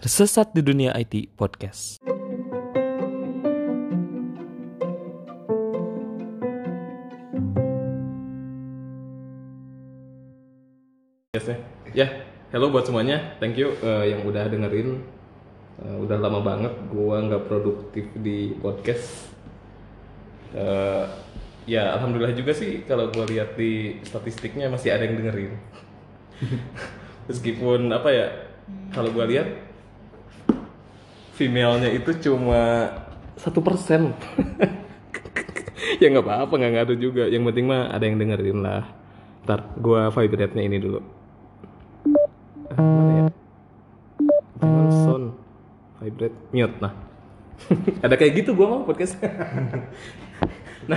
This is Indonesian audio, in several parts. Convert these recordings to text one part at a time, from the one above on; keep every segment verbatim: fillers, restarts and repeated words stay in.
Tersesat di Dunia I T Podcast. Yes, ya. Ya, hello buat semuanya. Thank you uh, yang udah dengerin. Uh, udah lama banget gua nggak produktif di podcast. Uh, ya, alhamdulillah juga sih kalau gua lihat di statistiknya masih ada yang dengerin. Meskipun apa ya, kalau gua lihat female-nya itu cuma satu persen. Ya nggak apa-apa, nggak ngaruh juga. Yang penting mah ada yang dengerin lah. Ntar gua vibrate-nya ini dulu. Ah, mana ya? Jangan sound vibrate mute. Nah, ada kayak gitu gua mau podcast. Nah,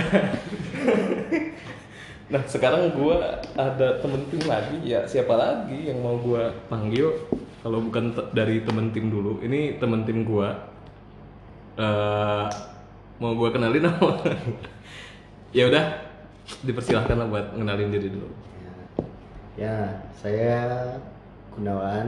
nah sekarang gua ada temen tim lagi. Ya siapa lagi yang mau gua panggil? Kalau bukan te- dari temen tim dulu, ini temen tim gua. Uh, mau gua kenalin apa? Ya udah, dipersilahkan lah buat ngenalin diri dulu. Ya, ya saya Gunawan,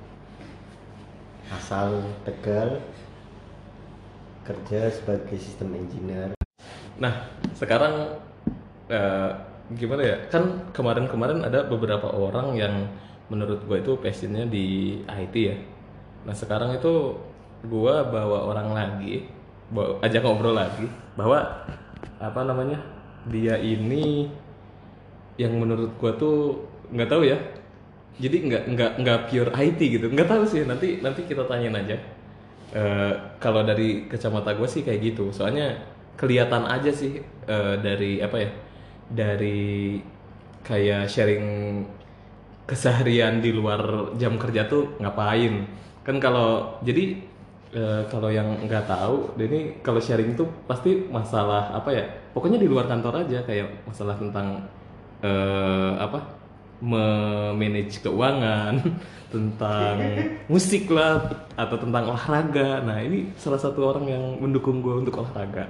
asal Tegal, kerja sebagai sistem engineer. Nah, sekarang uh, gimana ya? Kan kemarin-kemarin ada beberapa orang yang menurut gue itu passionnya di I T ya. Nah, sekarang itu gue bawa orang lagi, bawa, ajak ngobrol lagi bahwa apa namanya, dia ini yang menurut gue tuh nggak tahu ya. Jadi nggak nggak nggak pure I T gitu. Nggak tahu sih. Nanti nanti kita tanyain aja. Uh, kalau dari kacamata gue sih kayak gitu. Soalnya kelihatan aja sih uh, dari apa ya, dari kayak sharing keseharian di luar jam kerja tuh ngapain. Kan kalau jadi uh, kalau yang nggak tahu, ini kalau sharing tuh pasti masalah apa ya, pokoknya di luar kantor aja, kayak masalah tentang uh, apa, memanage keuangan, tentang musik lah, atau tentang olahraga. Nah ini salah satu orang yang mendukung gue untuk olahraga.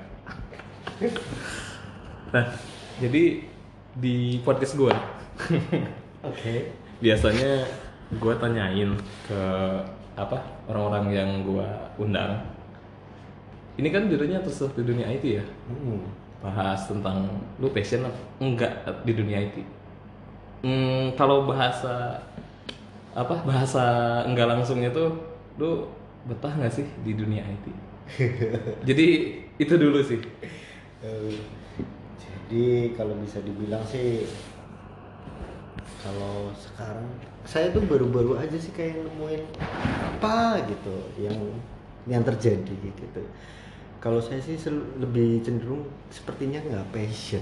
Nah jadi di podcast gue Oke. Okay. biasanya gue tanyain ke apa orang-orang yang gue undang. Ini kan judulnya Tersesat di Dunia I T ya. Hmm. Bahas tentang lu passion apa enggak di dunia I T. Hmm, kalau bahasa apa bahasa enggak langsungnya tuh, lu betah nggak sih di dunia I T? Jadi itu dulu sih. Uh, jadi kalau bisa dibilang sih, kalau sekarang saya tuh baru-baru aja sih kayak nemuin apa gitu yang yang terjadi gitu. Kalau saya sih sel- lebih cenderung sepertinya nggak passion.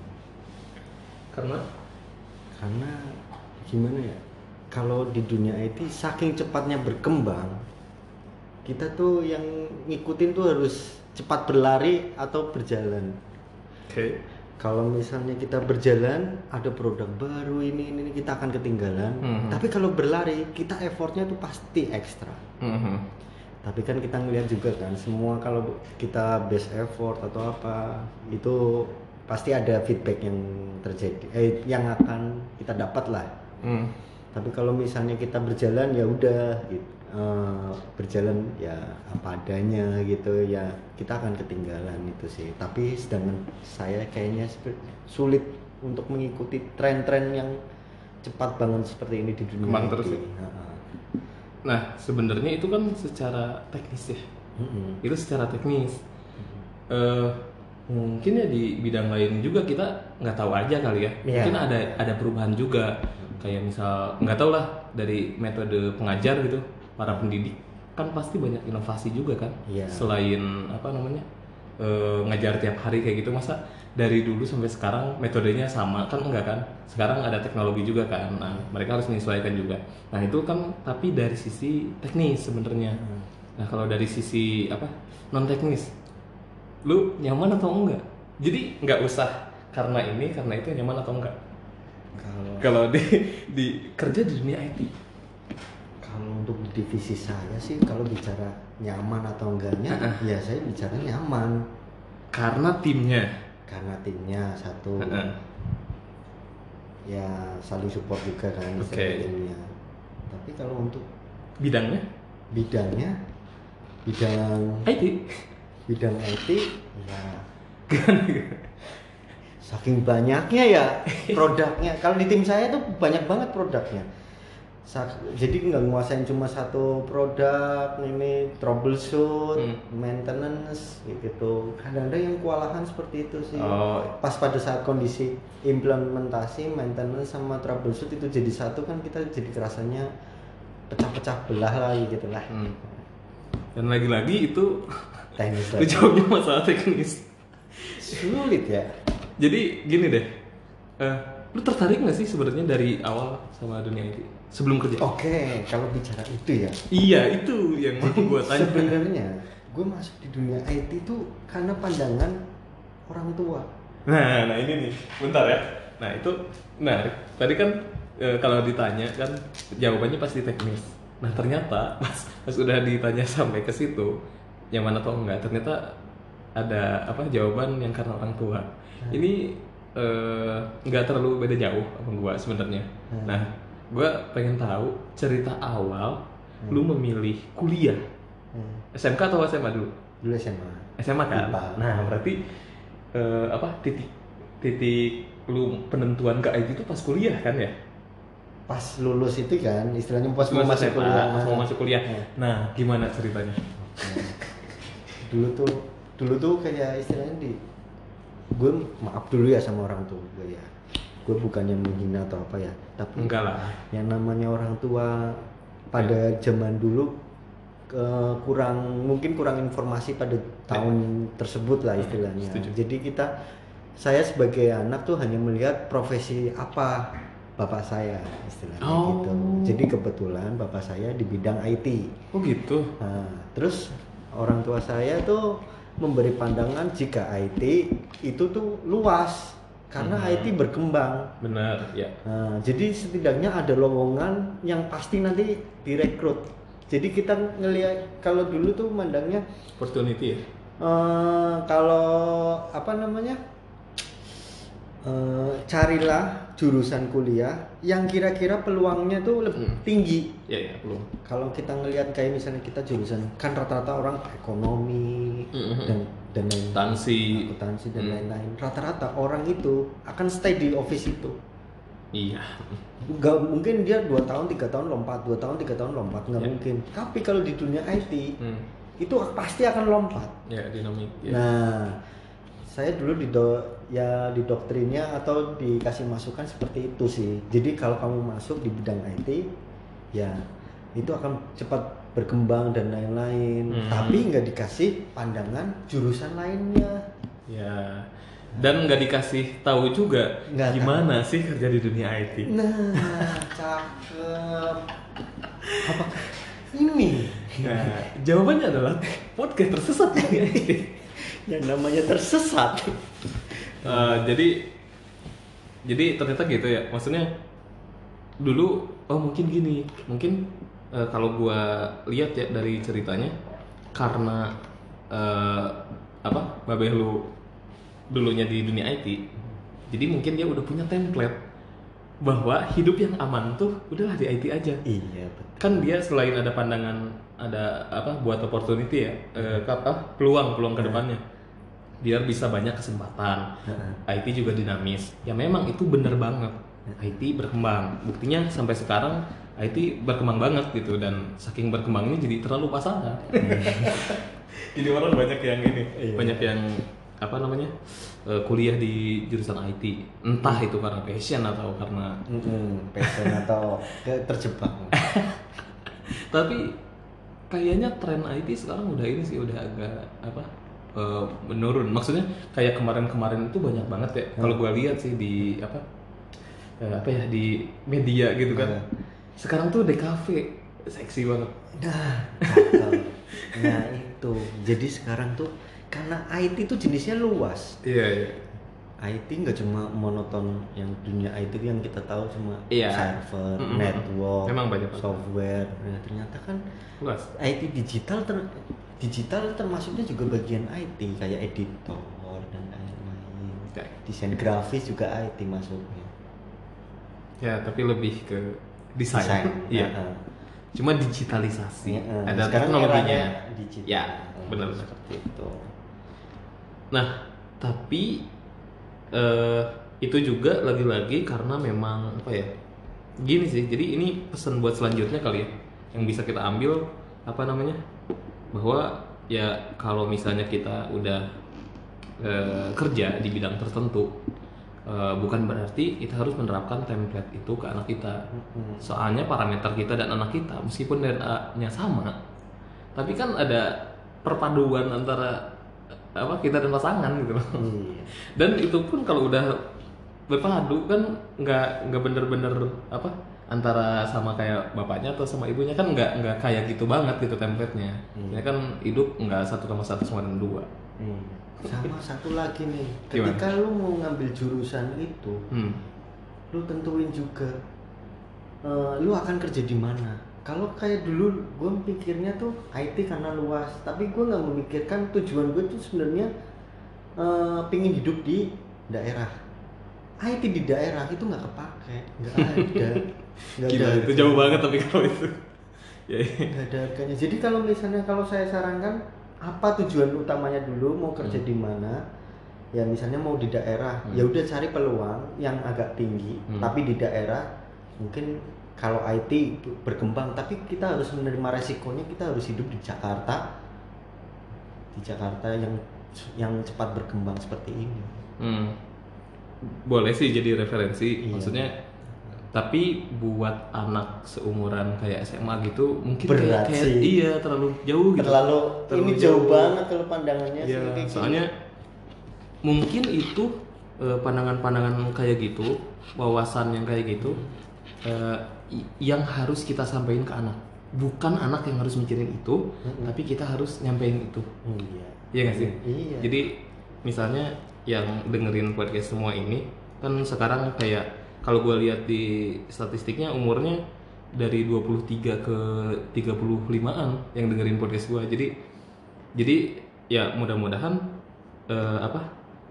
Karena Karena gimana ya, kalau di dunia I T saking cepatnya berkembang, kita tuh yang ngikutin tuh harus cepat berlari atau berjalan. oke. Okay. Kalau misalnya kita berjalan, ada produk baru ini ini, ini kita akan ketinggalan. Mm-hmm. Tapi kalau berlari, kita effortnya tuh pasti ekstra. Mm-hmm. Tapi kan kita ngelihat juga kan, semua kalau kita best effort atau apa, itu pasti ada feedback yang terjadi, eh, yang akan kita dapat lah. Mm. Tapi kalau misalnya kita berjalan ya udah, gitu. Uh, berjalan ya apa adanya gitu ya, kita akan ketinggalan itu sih. Tapi sedangkan saya kayaknya sulit untuk mengikuti tren-tren yang cepat banget seperti ini di dunia Kembang I T. terus ya? Nah sebenarnya itu kan secara teknis ya. Mm-hmm. Itu secara teknis. Mm-hmm. Uh, mungkin ya di bidang lain juga kita nggak tahu aja kali ya. Yeah. Mungkin ada ada perubahan juga. Mm-hmm. Kayak misal nggak tahu lah dari metode pengajar gitu, para pendidik kan pasti banyak inovasi juga kan. Yeah. Selain apa namanya, e, ngajar tiap hari kayak gitu, masa dari dulu sampai sekarang metodenya sama kan, enggak kan. Sekarang ada teknologi juga kan. Nah mereka harus menyesuaikan juga. Nah itu kan tapi dari sisi teknis sebenarnya. Hmm. Nah kalau dari sisi apa non teknis, lu nyaman atau enggak? Jadi nggak usah karena ini karena itu, nyaman atau enggak kalau kalau di di kerja di dunia I T? Kalau untuk divisi saya sih, kalau bicara nyaman atau enggaknya, uh-uh. ya saya bicara nyaman. Karena timnya? Karena timnya satu, uh-uh. ya saling support juga kan, okay. timnya. Tapi kalau untuk bidangnya? bidangnya bidang I T. bidang I T ya saking banyaknya ya produknya. Kalau di tim saya tuh banyak banget produknya. Jadi nggak nguasain cuma satu produk, ini troubleshoot, hmm. maintenance gitu. Kadang-kadang yang kewalahan seperti itu sih. Oh. Pas pada saat kondisi implementasi, maintenance sama troubleshoot itu jadi satu kan kita jadi kerasanya pecah-pecah belah lagi gitu lah. Hmm. Dan lagi-lagi itu teknis lagi. Jawabnya masalah teknis. Sulit ya. Jadi gini deh, uh, lu tertarik nggak sih sebenarnya dari awal sama dunia I T sebelum kerja? Oke, okay, kalau bicara itu ya. Iya itu yang mau gue tanya. Sebenarnya gue masuk di dunia I T itu karena pandangan orang tua. Nah, nah ini nih, bentar ya. Nah itu, nah tadi kan e, kalau ditanya kan jawabannya pasti teknis. Nah ternyata pas, pas udah ditanya sampai ke situ, nyaman atau enggak, ternyata ada apa jawaban yang karena orang tua. Hmm. Ini nggak e, terlalu beda jauh sama gue sebenarnya. Hmm. Nah gue pengen tahu cerita awal hmm. lu memilih kuliah. hmm. S M K atau S M A dulu? Dulu S M A. S M A kan? Lupa. Nah berarti uh, apa titik titik lu penentuan ke I T itu pas kuliah kan ya? Pas lulus itu kan istilahnya pas mau masuk kuliah. Pas mau masuk kuliah. Hmm. Nah gimana ceritanya? Okay. dulu tuh dulu tuh kayak istilahnya di gue maaf dulu ya sama orang tua gue ya. Gue bukannya menghina atau apa ya, tapi enggak lah. Yang namanya orang tua pada zaman dulu uh, kurang mungkin kurang informasi pada tahun ya. tersebut lah istilahnya. Setuju. Jadi kita saya sebagai anak tuh hanya melihat profesi apa bapak saya istilahnya oh. gitu. Jadi kebetulan bapak saya di bidang I T. Oh gitu. Nah, terus orang tua saya tuh memberi pandangan jika I T itu tuh luas. Karena hmm. I T berkembang. Benar, ya. Nah, jadi setidaknya ada lowongan yang pasti nanti direkrut. Jadi kita ngelihat kalau dulu tuh mandangnya opportunity ya. Uh, kalau apa namanya? Uh, carilah jurusan kuliah yang kira-kira peluangnya tuh lebih hmm. tinggi. Ya, ya, peluang. Kalau kita ngelihat kayak misalnya kita jurusan kan rata-rata orang ekonomi hmm. dan dan lain akuntansi, akuntansi dan hmm. lain-lain. Rata-rata orang itu akan stay di office itu. Iya. Gak mungkin dia dua tahun tiga tahun lompat, dua tahun tiga tahun lompat nggak ya. mungkin. Tapi kalau di dunia I T hmm. itu pasti akan lompat. Ya dinamik. Ya. Nah, saya dulu di do, ya didoktrinnya atau dikasih masukan seperti itu sih. Jadi kalau kamu masuk di bidang I T, ya itu akan cepat berkembang dan lain-lain. Hmm. Tapi nggak dikasih pandangan jurusan lainnya. Ya. Dan nggak dikasih tahu juga nggak gimana tahu. sih kerja di dunia I T. Nah, cakep. Apa ini? Nah, jawabannya adalah podcast tersesat di I T. Yang namanya tersesat. Uh, jadi jadi ternyata gitu ya. Maksudnya dulu oh mungkin gini, mungkin uh, kalau gua lihat ya dari ceritanya karena uh, apa babeh lu dulunya di dunia I T, jadi mungkin dia udah punya template bahwa hidup yang aman tuh udahlah di I T aja. Iya betul. Kan dia selain ada pandangan ada apa buat opportunity ya, eh, apa peluang peluang kedepannya, biar bisa banyak kesempatan. I T juga dinamis. Ya memang itu benar banget. I T berkembang. Buktinya sampai sekarang I T berkembang banget gitu dan saking berkembangnya jadi terlalu pasaran. Jadi orang banyak yang ini, iya. banyak yang apa namanya uh, kuliah di jurusan I T, entah itu karena passion atau karena mm-hmm, passion atau terjebak. Tapi kayaknya tren I T sekarang udah ini sih udah agak apa uh, menurun. Maksudnya kayak kemarin-kemarin itu banyak banget ya. Hmm. Kalau gue lihat sih di apa uh, apa ya di media gitu kan. Hmm. Sekarang tuh D K V seksi banget. Nah, nah itu. Jadi sekarang tuh karena I T itu jenisnya luas. Iya, iya. I T nggak cuma monoton yang dunia I T yang kita tahu cuma iya. server, mm-hmm. network, software. Nah, ternyata kan luas. I T digital ter, digital termasuknya juga bagian I T kayak editor dan lain-lain. Okay. Desain grafis juga I T masuknya. Ya, tapi lebih ke desain. Iya. Nah, cuma digitalisasi, Ya, eh, ada sekarang teknologinya. eranya digital. Ya, Eh, benar. seperti itu. Nah, tapi eh, itu juga lagi-lagi karena memang apa ya? Gini sih, jadi ini pesan buat selanjutnya kali ya, yang bisa kita ambil apa namanya? Bahwa ya kalau misalnya kita udah eh, kerja di bidang tertentu, eh, bukan berarti kita harus menerapkan template itu ke anak kita. Mm-mm. Soalnya parameter kita dan anak kita meskipun D N A-nya sama, tapi kan ada perpaduan antara apa kita dan pasangan gitu loh. Iya. Dan itu pun kalau udah berpadu kan nggak nggak bener-bener apa antara sama kayak bapaknya atau sama ibunya kan nggak nggak kayak gitu banget gitu template-nya. Hmm. Ya kan hidup nggak satu tambah satu sama dengan dua. Hmm. Sama satu lagi nih, Gimana? ketika lu mau ngambil jurusan itu, Hmm. lu tentuin juga eh, lu akan kerja di mana. Kalau kayak dulu gue pikirnya tuh I T karena luas, tapi gue nggak memikirkan tujuan gue tuh sebenarnya eh, pingin hidup di daerah. I T di daerah itu nggak kepake, nggak ada, nggak Gila, ada. itu jauh banget tapi kalau itu. Ya, Nggak ada harganya. Jadi kalau misalnya kalau saya sarankan apa tujuan utamanya dulu mau kerja Hmm. di mana? Ya misalnya mau di daerah, Hmm. ya udah cari peluang yang agak tinggi. Hmm. Tapi di daerah mungkin kalau I T berkembang, tapi kita harus menerima resikonya. Kita harus hidup di Jakarta, di Jakarta yang yang cepat berkembang seperti ini. Hmm. Boleh sih jadi referensi, Iya. maksudnya. Tapi buat anak seumuran kayak S M A gitu mungkin Berat kayak, kayak sih. iya terlalu jauh gitu. Terlalu, Terlalu ini jauh banget kalau pandangannya Ya, sih kayak gini. soalnya mungkin itu eh, pandangan-pandangan kayak gitu, wawasan yang kayak gitu eh, i- yang harus kita sampaikan ke anak. Bukan anak yang harus mikirin itu, Mm-mm. tapi kita harus nyampein itu. Iya. Iya nggak sih? Iya. Jadi misalnya yang dengerin podcast semua ini kan sekarang kayak kalau gue lihat di statistiknya umurnya dari dua puluh tiga ke tiga puluh limaan yang dengerin podcast gue. Jadi jadi ya mudah-mudahan eh, apa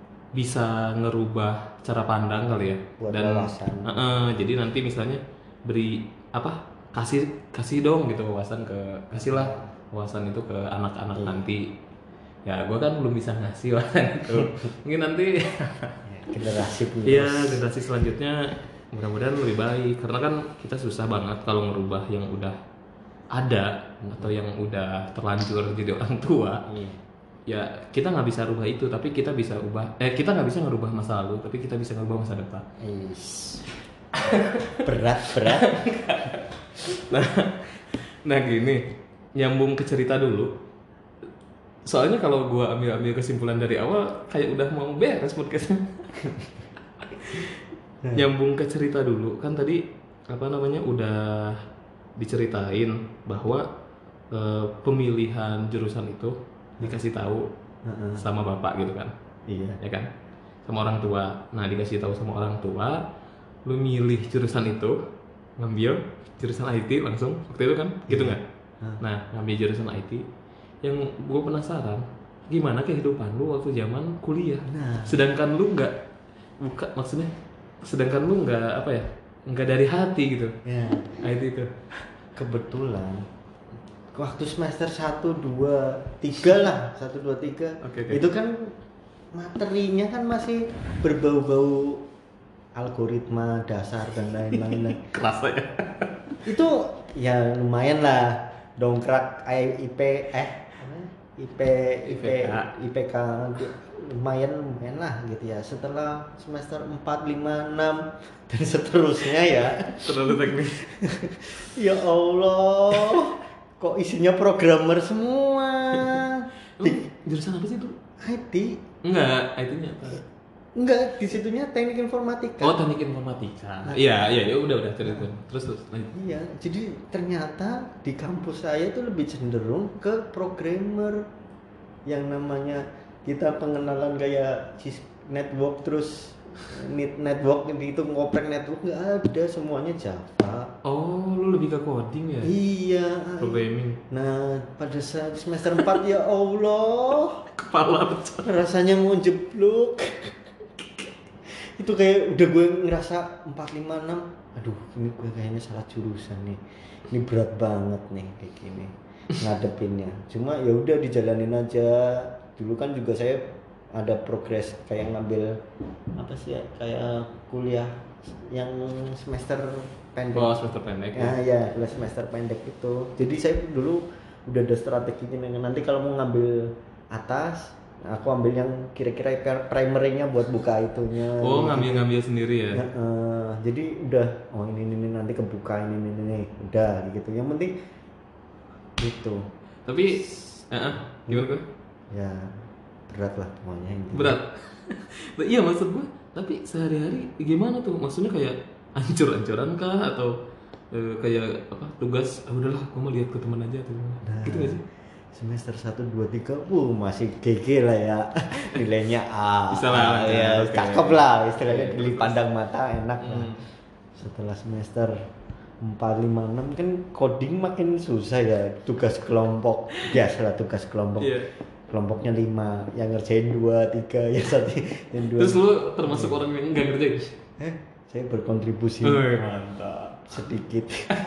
bisa ngerubah cara pandang kali ya. Buat Dan wawasan. eh, eh, jadi nanti misalnya beri apa kasih kasih dong gitu wawasan ke kasihlah wawasan itu ke anak-anak Iya. nanti. Ya gue kan belum bisa ngasih lah itu. Mungkin nanti Generasi iya penerus. generasi selanjutnya mudah-mudahan lebih baik karena kan kita susah banget kalau ngerubah yang udah ada atau yang udah terlanjur jadi orang tua. Iya. Ya kita nggak bisa rubah itu tapi kita bisa ubah eh kita nggak bisa ngerubah masa lalu tapi kita bisa ngerubah masa depan. Is. berat berat. Nah, nah gini, nyambung ke cerita dulu. Soalnya kalau gua ambil-ambil kesimpulan dari awal kayak udah mau beres podcastnya. Nyambung ke cerita dulu, kan tadi apa namanya udah diceritain bahwa eh, pemilihan jurusan itu dikasih tahu Heeh. sama bapak gitu kan, Iya. ya kan, sama orang tua. Nah dikasih tahu sama orang tua, lu milih jurusan itu, ngambil jurusan I T langsung waktu itu kan, gitu nggak? Hah. Nah ngambil jurusan I T, yang gue penasaran gimana kehidupan lu waktu zaman kuliah, Nah. sedangkan lu nggak buka maksudnya, sedangkan lu nggak apa ya, nggak dari hati gitu, Ya, I T itu. kebetulan waktu semester satu, dua, tiga lah, satu, dua, tiga, Oke, oke. itu kan materinya kan masih berbau-bau algoritma dasar dan lain-lain. Keras aja. Itu ya lumayan lah, dongkrak I P eh I P I P IPK. I P K lumayan lumayan lah gitu ya. Setelah semester empat, lima, enam dan seterusnya ya. Terlalu teknis. Ya Allah, kok isinya programmer semua. Lu Di jurusan apa sih tuh? I T Enggak, I T-nya apa? enggak, di situnya teknik informatika. Oh, teknik informatika. Nah. Iya, iya, ya udah udah cerita. Terus terus. lanjut. Iya, jadi ternyata di kampus saya itu lebih cenderung ke programmer. Yang namanya kita pengenalan kayak sis- network terus net network itu ngoprek network nggak ada, semuanya Java. Oh, lu lebih ke coding ya? Iya. Programming. Nah, pada saat semester empat ya Allah, Kepala pecah. rasanya mau jeblok. Itu kayak udah gue ngerasa empat lima enam, aduh ini gue kayaknya salah jurusan nih, ini berat banget nih kayak gini ngadepinnya. Cuma ya udah dijalanin aja. Dulu kan juga saya ada progres kayak ngambil apa sih ya, kayak kuliah yang semester pendek. Oh, semester pendek. Ya, ya, kuliah semester pendek itu. Jadi saya dulu udah ada strategi ini, nanti kalau mau ngambil atas, aku ambil yang kira-kira primernya buat buka itunya. Oh, ngambil-ngambil sendiri ya. Ya, uh, jadi udah, oh ini, ini ini nanti kebuka ini ini ini udah gitu. Yang penting gitu. Tapi uh, gimana gue? Ya berat lah semuanya intinya. Berat. Iya maksud gue. Tapi sehari-hari gimana tuh? Maksudnya kayak ancur-ancuran kah atau eh, kayak apa? Tugas, ah, udahlah, gue mau lihat ke teman aja tuh. Nah, gitu gak sih? semester satu, dua, tiga, wuh masih G G lah ya. Nilainya A. Bisa lah, ya, okay. cakep lah istilahnya, Okay. dipandang mata enak lah. Hmm. Setelah semester empat, lima, enam kan coding makin susah ya, tugas kelompok. Biasalah tugas kelompok. Iya. Kelompoknya lima, yang ngerjain dua, tiga, ya satu, yang dua. Terus lu termasuk orang yang enggak ngerjain? Eh, saya berkontribusi Oh, mantap. sedikit.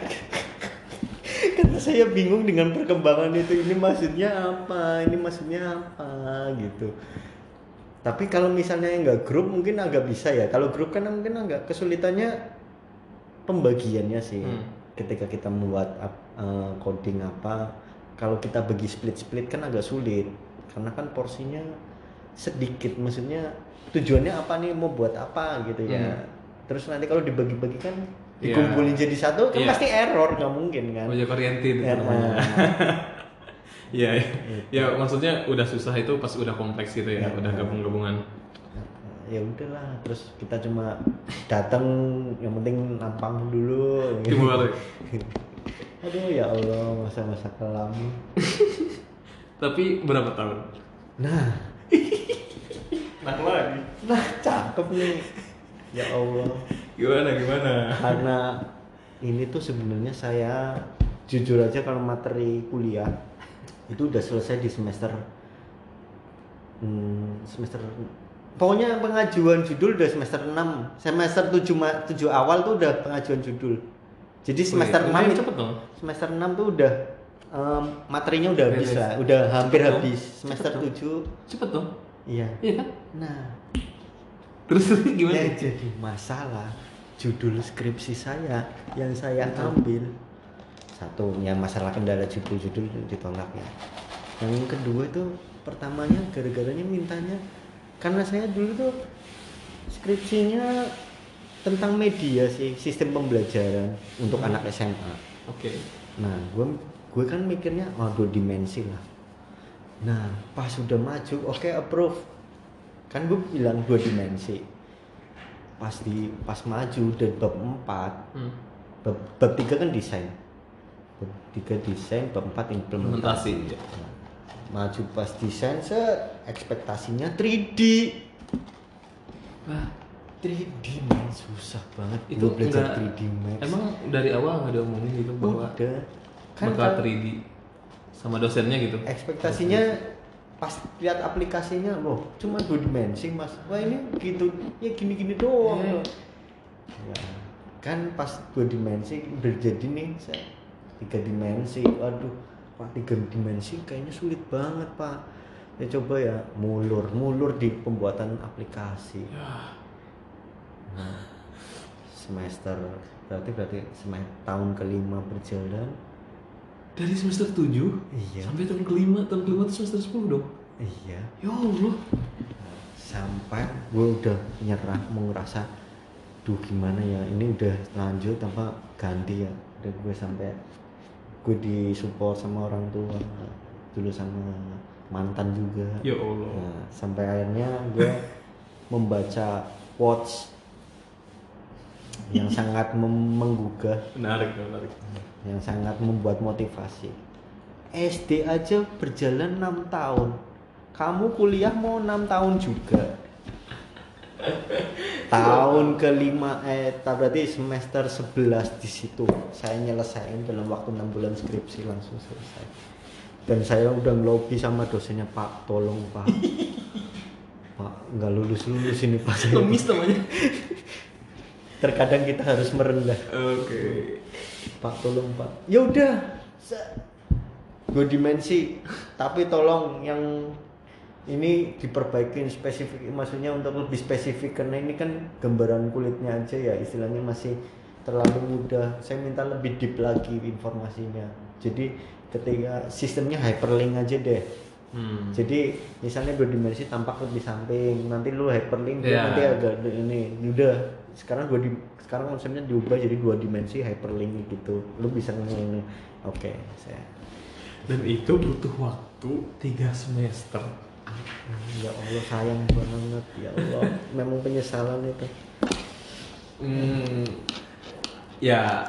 Karena saya bingung dengan perkembangan itu, ini maksudnya apa, ini maksudnya apa gitu. Tapi kalau misalnya nggak grup mungkin agak bisa ya. Kalau grup kan mungkin agak kesulitannya pembagiannya sih. Hmm. Ketika kita membuat uh, coding apa, kalau kita bagi split-split kan agak sulit. Karena kan porsinya sedikit, maksudnya tujuannya apa nih, mau buat apa gitu ya. Hmm. Terus nanti kalau dibagi-bagi kan dikumpulin yeah. jadi satu kan yeah. pasti error, nggak mungkin kan. Project oriented ya, namanya. Iya, ya. ya maksudnya udah susah itu pas udah kompleks gitu ya, ya udah gabung-gabungan. Ya udahlah, terus kita cuma datang, yang penting nampang dulu. Gimana? Aduh ya Allah, masa-masa kelam. Tapi berapa tahun? Nah, nah lagi. Nah, cakep nih. Ya Allah. Gimana gimana? Karena ini tuh sebenarnya saya jujur aja, kalau materi kuliah itu udah selesai di semester hmm, semester pokoknya pengajuan judul udah semester enam. Semester tujuh, tujuh awal tuh udah pengajuan judul. Jadi semester Wih, enam cepet dong. Semester enam tuh udah um, materinya udah habis lah, udah hampir cepet habis. Semester cepet tujuh cepet dong. Iya. Iya kan? Nah, terus gimana? Yang jadi masalah judul skripsi saya yang saya ambil, satu yang masalah kendala judul-judul ditolak ya. Yang kedua itu pertamanya gara-garanya mintanya, karena saya dulu tuh skripsinya tentang media sih, sistem pembelajaran untuk hmm. anak S M A. Oke. Okay. Nah, gue gue kan mikirnya oh dua dimensi lah. Nah, pas sudah maju, oke okay, approve. Kan gue bilang dua dimensi. Pas di pas maju dan bab empat, hmm. bab, bab tiga kan desain. Bab tiga desain, bab empat implementasi. implementasi. Nah, maju pas desain, se ekspektasinya tiga D. Wah, tiga D man, susah banget itu belajar tiga D Max. Emang dari awal nggak diomongin gitu bahwa udah kan bakal tiga D sama dosennya gitu? Ekspektasinya pas lihat aplikasinya, loh cuma dua dimensi mas, wah ini gitu ya, gini-gini doang. Yeah. Ya, kan pas dua dimensi udah jadi nih saya tiga dimensi, waduh pak tiga dimensi kayaknya sulit banget pak. Ya coba ya mulur mulur di pembuatan aplikasi. Yeah. Nah, semester berarti berarti semester tahun kelima berjalan. Dari semester tujuh iya. sampai tahun kelima, tahun kelima itu semester sepuluh dong. Iya. Ya Allah. Sampai gue udah nyerah, mau ngerasa, duh gimana ya, ini udah lanjut apa ganti ya. Udah gue sampai gue disupport sama orang tua, dulu sama mantan juga. Ya Allah. Nah, sampai akhirnya gue membaca quotes yang sangat menggugah, menarik, menarik, yang sangat membuat motivasi. S D aja berjalan enam tahun, kamu kuliah mau enam tahun juga. Tahun kelima eh berarti semester sebelas di situ saya nyelesain dalam waktu enam bulan, skripsi langsung selesai. Dan saya udah ngelobi sama dosennya, Pak tolong Pak, Pak nggak lulus lulus ini Pak. Lemis namanya. Terkadang kita harus merendah. Oke. Pak tolong Pak. Ya udah. Dua dimensi. Tapi tolong yang ini diperbaikin spesifik, maksudnya untuk lebih spesifik karena ini kan gambaran kulitnya aja ya istilahnya masih terlalu mudah. Saya minta lebih deep lagi informasinya. Jadi ketika sistemnya hyperlink aja deh. Hmm. Jadi misalnya dua dimensi tampak lebih samping, nanti lu hyperlink yeah. nanti agak ini. Udah sekarang dua di sekarang konsepnya diubah jadi dua dimensi hyperlink gitu. Lu bisa ngene. Oke, okay, saya. Dan itu butuh waktu tiga semester. Ya Allah sayang banget ya Allah. Memang penyesalan itu. Hmm, ya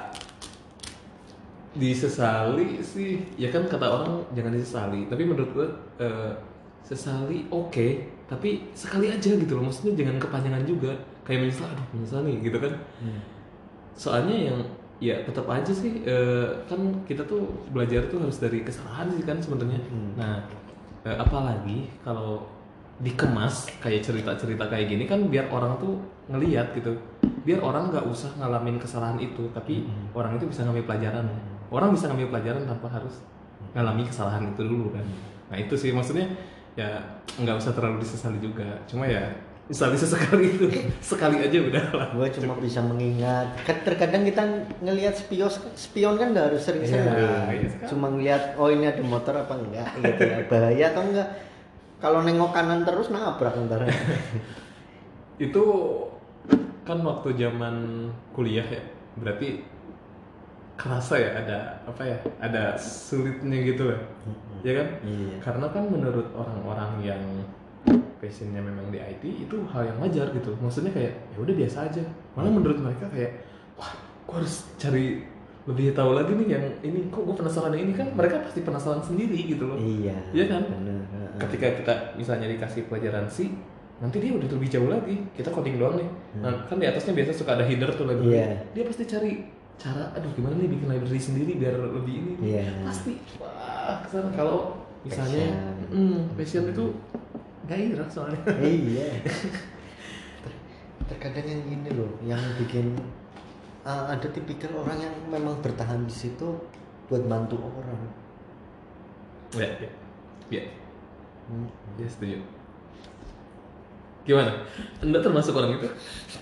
disesali sih ya kan kata orang jangan disesali, tapi menurut gue uh, sesali oke okay, tapi sekali aja gitu loh, maksudnya jangan kepanjangan juga kayak menyesal aduh menyesal nih gitu kan. hmm. Soalnya yang ya tetap aja sih uh, kan kita tuh belajar tuh harus dari kesalahan sih kan sebenarnya. hmm. Nah uh, apalagi kalau dikemas kayak cerita-cerita kayak gini kan biar orang tuh ngelihat gitu, biar orang nggak usah ngalamin kesalahan itu tapi hmm. orang itu bisa ngambil pelajaran. Orang bisa ngambil pelajaran tanpa harus ngalami kesalahan itu dulu kan. Nah itu sih maksudnya ya nggak usah terlalu disesali juga, cuma ya sesali sesekali itu sekali aja udah lah. Gue cuma cukup. Bisa mengingat kan terkadang kita ngelihat spion spion kan nggak harus sering-sering ya, ya, cuma ngelihat oh ini ada motor apa enggak gitu ya, bahaya atau enggak. Kalau nengok kanan terus nabrak ntar. Itu kan waktu zaman kuliah ya, berarti kerasa ya ada apa ya, ada sulitnya gitu ya, mm-hmm. ya kan? Iya. Karena kan menurut orang-orang yang passionnya memang di I T itu hal yang wajar gitu, maksudnya kayak ya udah biasa aja. Malah mm-hmm. menurut mereka kayak wah, gue harus cari lebih tahu lagi nih yang ini, kok gue penasaran ini kan, mereka pasti penasaran sendiri gitu loh. Iya. Iya kan? Bener. Ketika kita misalnya dikasih pelajaran C, nanti dia udah lebih jauh lagi. Kita coding doang nih. Hmm. Nah, kan di atasnya biasa suka ada header tuh lagi. Yeah. Dia pasti cari cara, aduh gimana nih bikin library sendiri biar lebih ini. Yeah. Pasti. Wah, kesana kalau misalnya passion, hmm, passion itu gairah soalnya. Iya. Terkadang yang ini loh, yang bikin uh, ada tipikal orang yang memang bertahan di situ buat bantu orang. Ya, ya, ya. Hmm. Ya setuju. Gimana? Anda termasuk orang itu?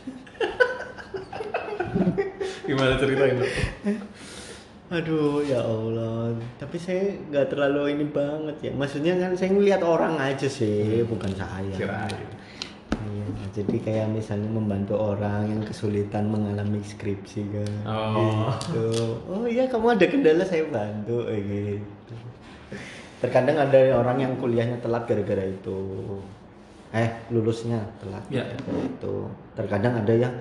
Gimana ceritain? Aduh ya Allah. Tapi saya nggak terlalu ini banget ya. Maksudnya kan saya ngeliat orang aja sih, hmm. bukan saya. Kirain. Iya, jadi kayak misalnya membantu orang yang kesulitan mengalami skripsi kan. Oh. Gitu. Oh iya kamu ada kendala saya bantu gitu. Terkadang ada orang yang kuliahnya telat gara-gara itu. Eh lulusnya telat ya. Gara-gara itu. Terkadang ada yang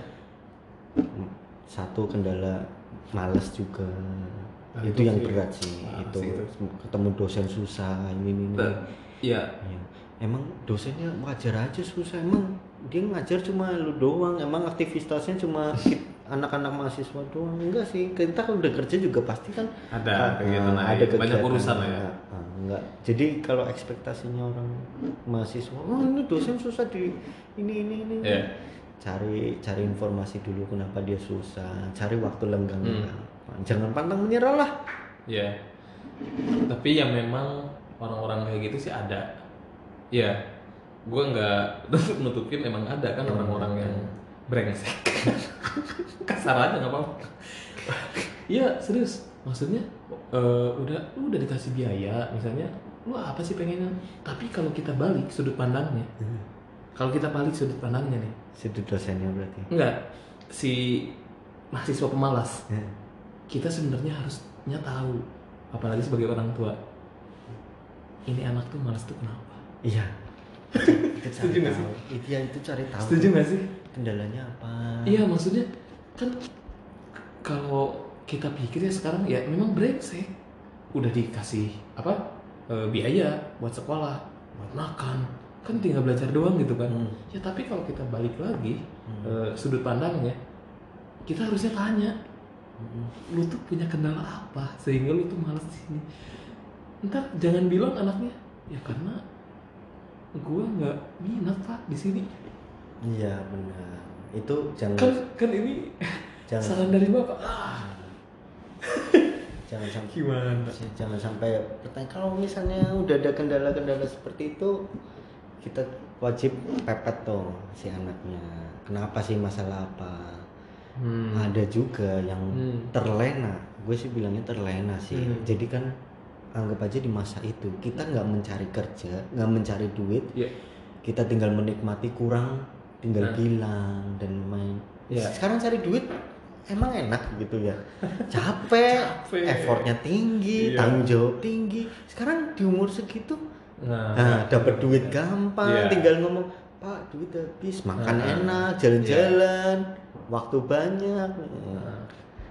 satu kendala malas juga. Nah, itu, itu yang sih. Berat sih. Nah, itu. itu ketemu dosen susah ini ini. Iya. Ya. Emang dosennya wajar aja susah, emang dia ngajar cuma lu doang, emang aktivitasnya cuma anak-anak mahasiswa doang. Enggak sih, kita kan udah kerja juga pasti kan ada kegiatan, uh, ada kegiatan, banyak urusan ya. Uh, enggak. Jadi kalau ekspektasinya orang mahasiswa, oh ini dosen susah di ini ini ini. Yeah. Cari cari informasi dulu kenapa dia susah, cari waktu lenggangnya. Hmm. Jangan pantang menyerah lah. Ya. Yeah. Tapi yang memang orang-orang kayak gitu sih ada. Ya, gue nggak nutupin emang ada kan orang-orang yang brengsek. Kasar aja nggak apa-apa. Iya serius, maksudnya uh, udah lu udah dikasih biaya, misalnya lu apa sih pengennya? Tapi kalau kita balik sudut pandangnya, hmm. kalau kita balik sudut pandangnya nih, sudut dosennya berarti? Enggak, si mahasiswa pemalas. Hmm. Kita sebenarnya harusnya tahu, apalagi sebagai orang tua, ini anak tuh malas tuh kenapa? Iya. Setuju nggak sih? Iya itu cari tahu. Setuju nggak sih? Kendalanya apa? Iya maksudnya kan kalau kita pikir ya sekarang ya memang brengsek. Udah dikasih apa e, biaya buat sekolah, buat makan, kan tinggal belajar doang gitu kan. Hmm. Ya tapi kalau kita balik lagi hmm. e, sudut pandangnya, kita harusnya tanya, hmm. lu tuh punya kendala apa sehingga lu tuh malas di sini. Ntar jangan bilang anaknya ya karena gua nggak minat pak di sini. Iya benar. Itu jangan Kan kan ini jangan saran dari bapak. Ah, jangan sampai gimana? jangan sampai bertanya kalau misalnya udah ada kendala-kendala seperti itu, kita wajib pepet tuh si anaknya. Kenapa sih, masalah apa? Hmm. Ada juga yang Hmm. terlena. Gue sih bilangnya terlena sih. Hmm. Jadi kan anggap aja di masa itu kita nggak mencari kerja, nggak mencari duit, Ya. kita tinggal menikmati, kurang tinggal Nah. bilang dan main. Ya. Sekarang cari duit emang enak gitu ya, capek, Capek. effortnya tinggi, Iya. tanggung jawab tinggi. Sekarang di umur segitu, Nah, nah, dapat duit gampang, Iya. tinggal ngomong, Pak duit habis, makan Nah. enak, jalan-jalan, waktu banyak. Nah.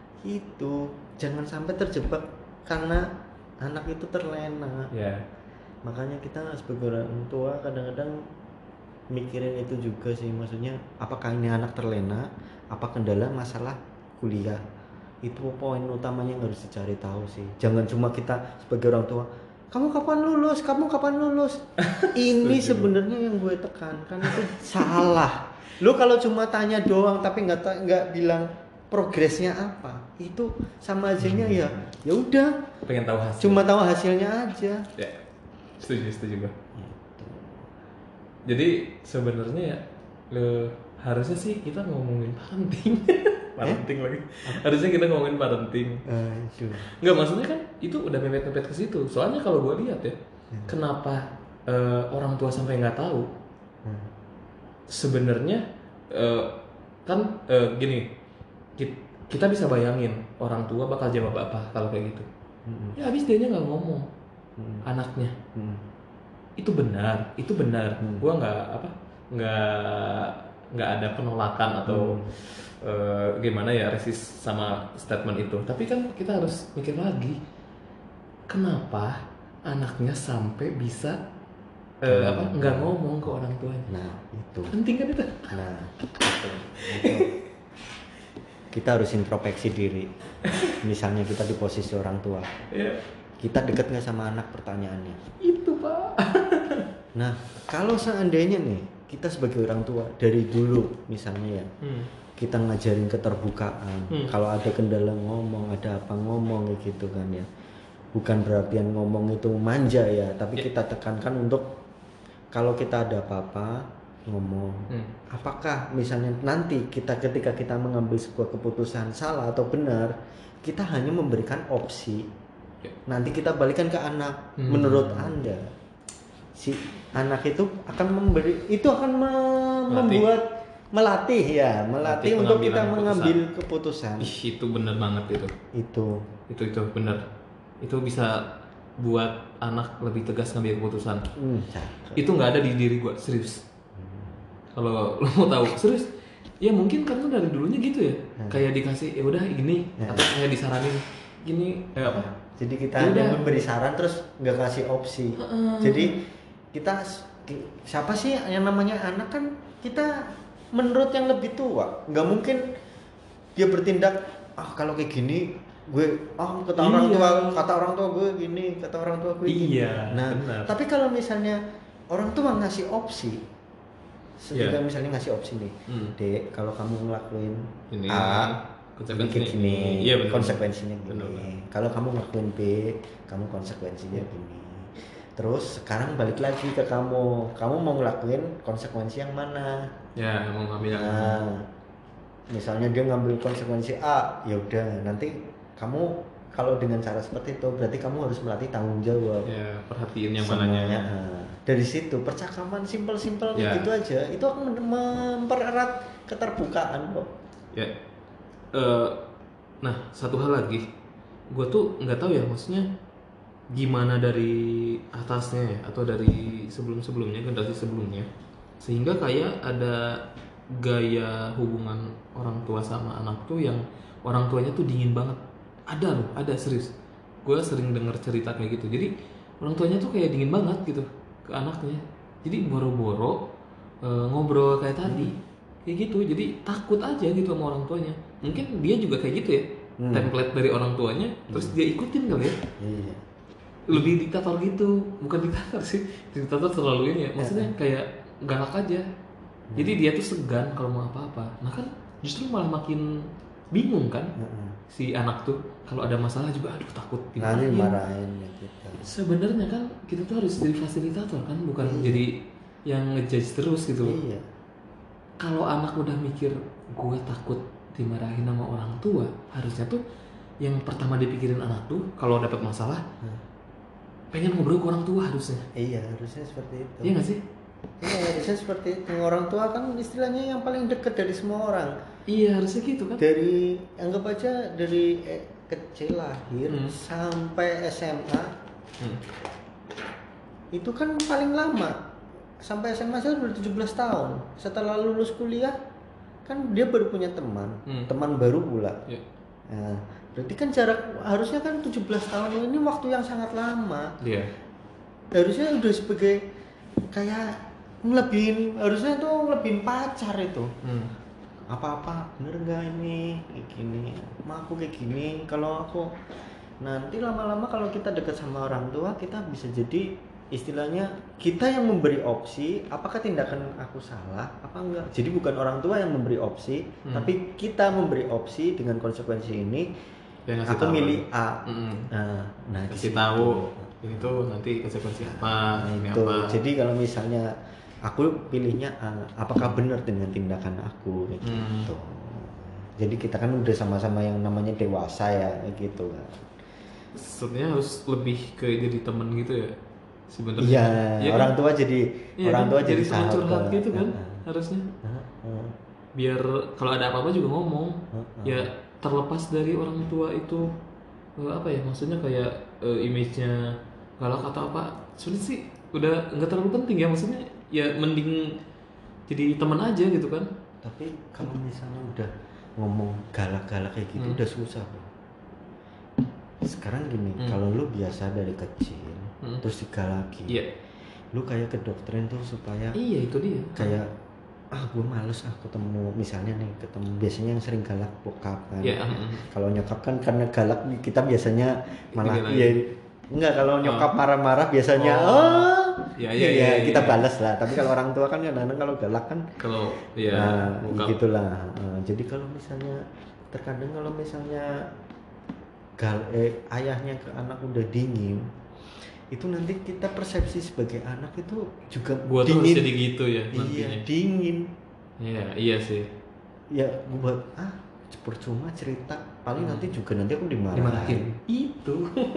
Itu jangan sampai terjebak karena anak itu terlena. Ya. Makanya kita sebagai orang tua kadang-kadang mikirin itu juga sih, maksudnya apakah ini anak terlena, apa kendala masalah kuliah. Itu poin utamanya yang harus dicari tahu sih. Jangan cuma kita sebagai orang tua, kamu kapan lulus, kamu kapan lulus. Ini sebenarnya yang gue tekankan itu salah. Lu kalau cuma tanya doang tapi nggak ta- nggak bilang progresnya apa, itu sama ajanya ya ya udah, Pengen tahu hasil. cuma tahu hasilnya aja. Ya. Setuju, setuju gua. Gitu. Jadi sebenarnya ya le, harusnya sih kita ngomongin parenting. Parenting lagi. Harusnya kita ngomongin parenting. Aduh. Enggak, maksudnya kan itu udah mepet-mepet ke situ. Soalnya kalau gua lihat ya, kenapa eh, orang tua sampai nggak tahu? Hmm. Sebenarnya eh, kan eh, gini, ki- kita bisa bayangin orang tua bakal jawab apa kalau kayak gitu. Hmm. Ya habis dianya nggak ngomong, Hmm. anaknya. Hmm. Itu benar, itu benar. Hmm. Gua nggak apa, nggak nggak ada penolakan atau eh, gimana ya resist sama statement itu. Tapi kan kita harus mikir lagi, kenapa anaknya sampai bisa eh, apa nggak ngomong ke orang tuanya? Nah itu, Penting kan itu? nah itu, itu. Kita harus introspeksi diri. Misalnya kita di posisi orang tua, Ya, kita deket nggak sama anak, pertanyaannya. itu pak. Nah kalau seandainya nih kita sebagai orang tua dari dulu misalnya ya, Hmm. kita ngajarin keterbukaan. Hmm. Kalau ada kendala ngomong, ada apa ngomong kayak gitu kan ya. Bukan berarti yang ngomong itu manja ya, tapi Ya. kita tekankan untuk kalau kita ada apa-apa ngomong. Hmm. Apakah misalnya nanti kita ketika kita mengambil sebuah keputusan salah atau benar, kita hanya memberikan opsi. Ya. Nanti kita balikan ke anak. Hmm. Menurut Anda si anak itu akan memberi itu akan me- Melatih. membuat melatih ya, melatih Melatih untuk kita pengambilan mengambil keputusan. Ih, itu bener banget itu. Itu. Itu itu bener. Itu bisa buat anak lebih tegas ngambil keputusan. Hmm, cakep. Itu nggak ada di diri gua, serius. Kalau lo mau tahu serius, ya mungkin karena dari dulunya gitu ya. Hmm. Kayak dikasih ya udah gini Hmm. atau kayak disaranin gini eh, apa? Jadi kita Ya hanya udah. memberi saran terus nggak kasih opsi. Heeh. Jadi kita ki- siapa sih yang namanya anak kan kita menurut yang lebih tua, nggak mungkin dia bertindak ah kalau kayak gini gue ah kata orang Iya. tua kata orang tua gue gini kata orang tua gue gini. Iya, Nah benar. tapi kalau misalnya orang tua ngasih opsi, Iya. ketika misalnya ngasih opsi nih, Hmm. Dek kalau kamu ngelakuin Ini A konsekuensinya bikin gini, Iya benar. konsekuensinya gini. Benar. Kalau kamu ngelakuin B, kamu konsekuensinya gini. Terus sekarang balik lagi ke kamu, kamu mau ngelakuin konsekuensi yang mana? Ya mau ngambil yang Nah, misalnya dia ngambil konsekuensi A, ya udah nanti kamu kalau dengan cara seperti itu berarti kamu harus melatih tanggung jawab. ya perhatiin yang Semuanya. mananya. Nah, dari situ percakapan simpel-simpel Ya. gitu aja, itu akan mem- mempererat keterbukaan kok. Ya. Eh, nah satu hal lagi, gue tuh nggak tahu ya maksudnya gimana dari atasnya ya atau dari sebelum-sebelumnya generasi sebelumnya sehingga kayak ada gaya hubungan orang tua sama anak tuh yang orang tuanya tuh dingin banget. Ada loh, ada serius. Gue sering denger cerita kayak gitu. Jadi orang tuanya tuh kayak dingin banget gitu ke anaknya. Jadi boro-boro eh, ngobrol kayak tadi, kayak gitu. Jadi takut aja gitu sama orang tuanya. Mungkin dia juga kayak gitu ya, Hmm. template dari orang tuanya, terus dia ikutin kali ya. Iya. lebih diktator gitu, bukan diktator sih, diktator terlalu ini ya, maksudnya kayak galak aja. Jadi dia tuh segan kalau mau apa-apa. Nah kan justru malah makin bingung kan Heeh. si anak tuh kalau ada masalah juga aduh takut Nanti dimarahin. marahin ya kita. Sebenarnya kan kita tuh harus jadi fasilitator kan, bukan jadi yang ngejudge terus gitu. Iya. Kalau anak udah mikir gue takut dimarahin sama orang tua, harusnya tuh yang pertama dipikirin anak tuh kalau dapat masalah pengen ngobrol ke orang tua harusnya. Iya, harusnya seperti itu. Iya nggak sih? Iya, harusnya seperti itu. Orang tua kan istilahnya yang paling dekat dari semua orang. Iya harusnya gitu kan. Dari anggap aja dari eh, kecil lahir Hmm. sampai S M A Hmm. itu kan paling lama. Sampai S M A saya udah tujuh belas tahun. Setelah lulus kuliah kan dia baru punya teman, Hmm. teman baru pula. Ya. Nah, berarti kan jarak harusnya kan tujuh belas tahun ini waktu yang sangat lama. Iya. Harusnya udah sebagai kayak ngelebihin, harusnya tuh ngelebihin pacar itu. Hmm. Apa-apa bener nggak ini kayak gini, ma aku kayak gini. Kalau aku nanti lama-lama kalau kita dekat sama orang tua, kita bisa jadi istilahnya kita yang memberi opsi apakah tindakan aku salah apa enggak. Jadi bukan orang tua yang memberi opsi, Hmm. tapi kita memberi opsi dengan konsekuensi ini. Yang ngasih Aku tahu. milih A. Mm-mm. Nah, nah di Kasih situ. tahu ini tuh nanti konsekuensi apa, Nah, ini itu. apa. Jadi kalau misalnya aku pilihnya A, apakah benar dengan tindakan aku kayak Hmm. gitu. Jadi kita kan udah sama-sama yang namanya dewasa ya kayak gitu kan. Sebenarnya harus lebih ke jadi temen gitu ya sebenarnya. Iya, Iya orang kan? tua jadi Iya orang kan? tua jadi teman curhat sahabat gitu kan Heeh. harusnya. Heeh. Biar kalau ada apa-apa juga ngomong. Heeh. Ya terlepas dari orang tua itu eh, apa ya maksudnya kayak eh, image-nya galak atau apa. Sebenarnya sih udah nggak terlalu penting ya maksudnya ya mending jadi teman aja gitu kan. Tapi kalau misalnya udah ngomong galak-galak kayak gitu Hmm. udah susah, Bro. Sekarang gini, Hmm. kalau lu biasa dari kecil Hmm. terus digalaki. Iya. Lu kayak ke dokterin tuh supaya Iya itu dia. kayak ah gue males ah ketemu misalnya nih ketemu biasanya yang sering galak bokap kan. Iya, mm-mm. Kalau nyokap kan karena galak kita biasanya malah Dibelain. ya enggak kalau nyokap marah-marah biasanya Oh. oh, Iya, iya, iya, iya, kita iya. balas lah. Tapi kalau orang tua kan kadang-kadang kalau galak kan Kalau ya nah, bokap. gitulah. Nah, jadi kalau misalnya terkadang kalau misalnya gal eh, ayahnya ke anak udah dingin itu nanti kita persepsi sebagai anak itu juga Gua tuh harus dingin. jadi gitu ya Iya, nantinya. dingin. Iya, iya sih. Ya buat ah percuma cerita paling nanti juga nanti aku dimarahin. Dimarahin. Itu.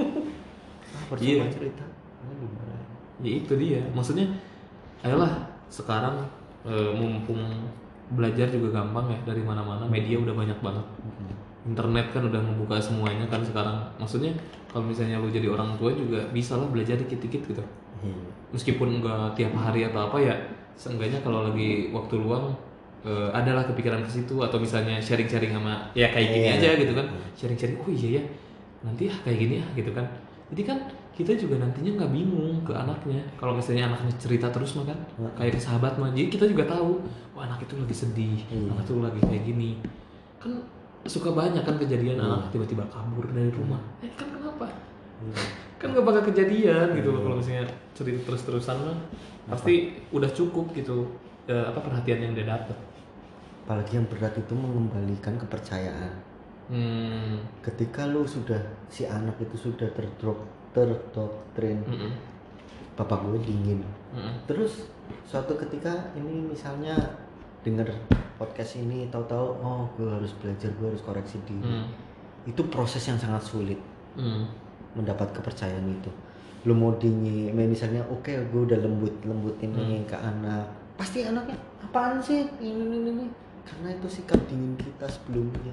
Ah, percuma Iya. cerita aku dimarahin. Ya itu dia. Maksudnya ayolah sekarang eh, mumpung belajar juga gampang ya dari mana-mana, media udah banyak banget. Internet kan udah membuka semuanya kan sekarang. Maksudnya kalau misalnya lu jadi orang tua juga bisa lah belajar dikit-dikit gitu. Iya. Meskipun enggak tiap hari atau apa ya, seenggaknya kalau lagi waktu luang eh, adalah kepikiran ke situ atau misalnya sharing-sharing sama ya kayak gini Iya. aja gitu kan. Sharing-sharing, oh iya ya, nanti ya kayak gini ya gitu kan. Jadi kan kita juga nantinya nggak bingung ke anaknya. Kalau misalnya anaknya cerita terus mah kan, kayak ke sahabat mah. Jadi kita juga tahu, wah anak itu lagi sedih, Iya. anak itu lagi kayak gini. Kan suka banyak kan kejadian Iya. anak tiba-tiba kabur dari rumah. Eh kan kenapa? Iya. Kan gak bakal kejadian gitu loh kalau misalnya cerita terus-terusan mah pasti udah cukup gitu eh, apa perhatian yang dia dapat. Apalagi yang berat itu mengembalikan kepercayaan. Hmm. Ketika lu sudah si anak itu sudah terdok terdoktrin, Mm-mm. bapak gue dingin. Mm-mm. Terus suatu ketika ini misalnya denger podcast ini tahu-tahu oh gue harus belajar, gue harus koreksi diri. Hmm. Itu proses yang sangat sulit Hmm. mendapat kepercayaan itu. Lu mau dingin, misalnya oke gue udah lembut lembutin nih ke anak, pasti anaknya apaan sih ini ini ini karena itu sikap dingin kita sebelumnya.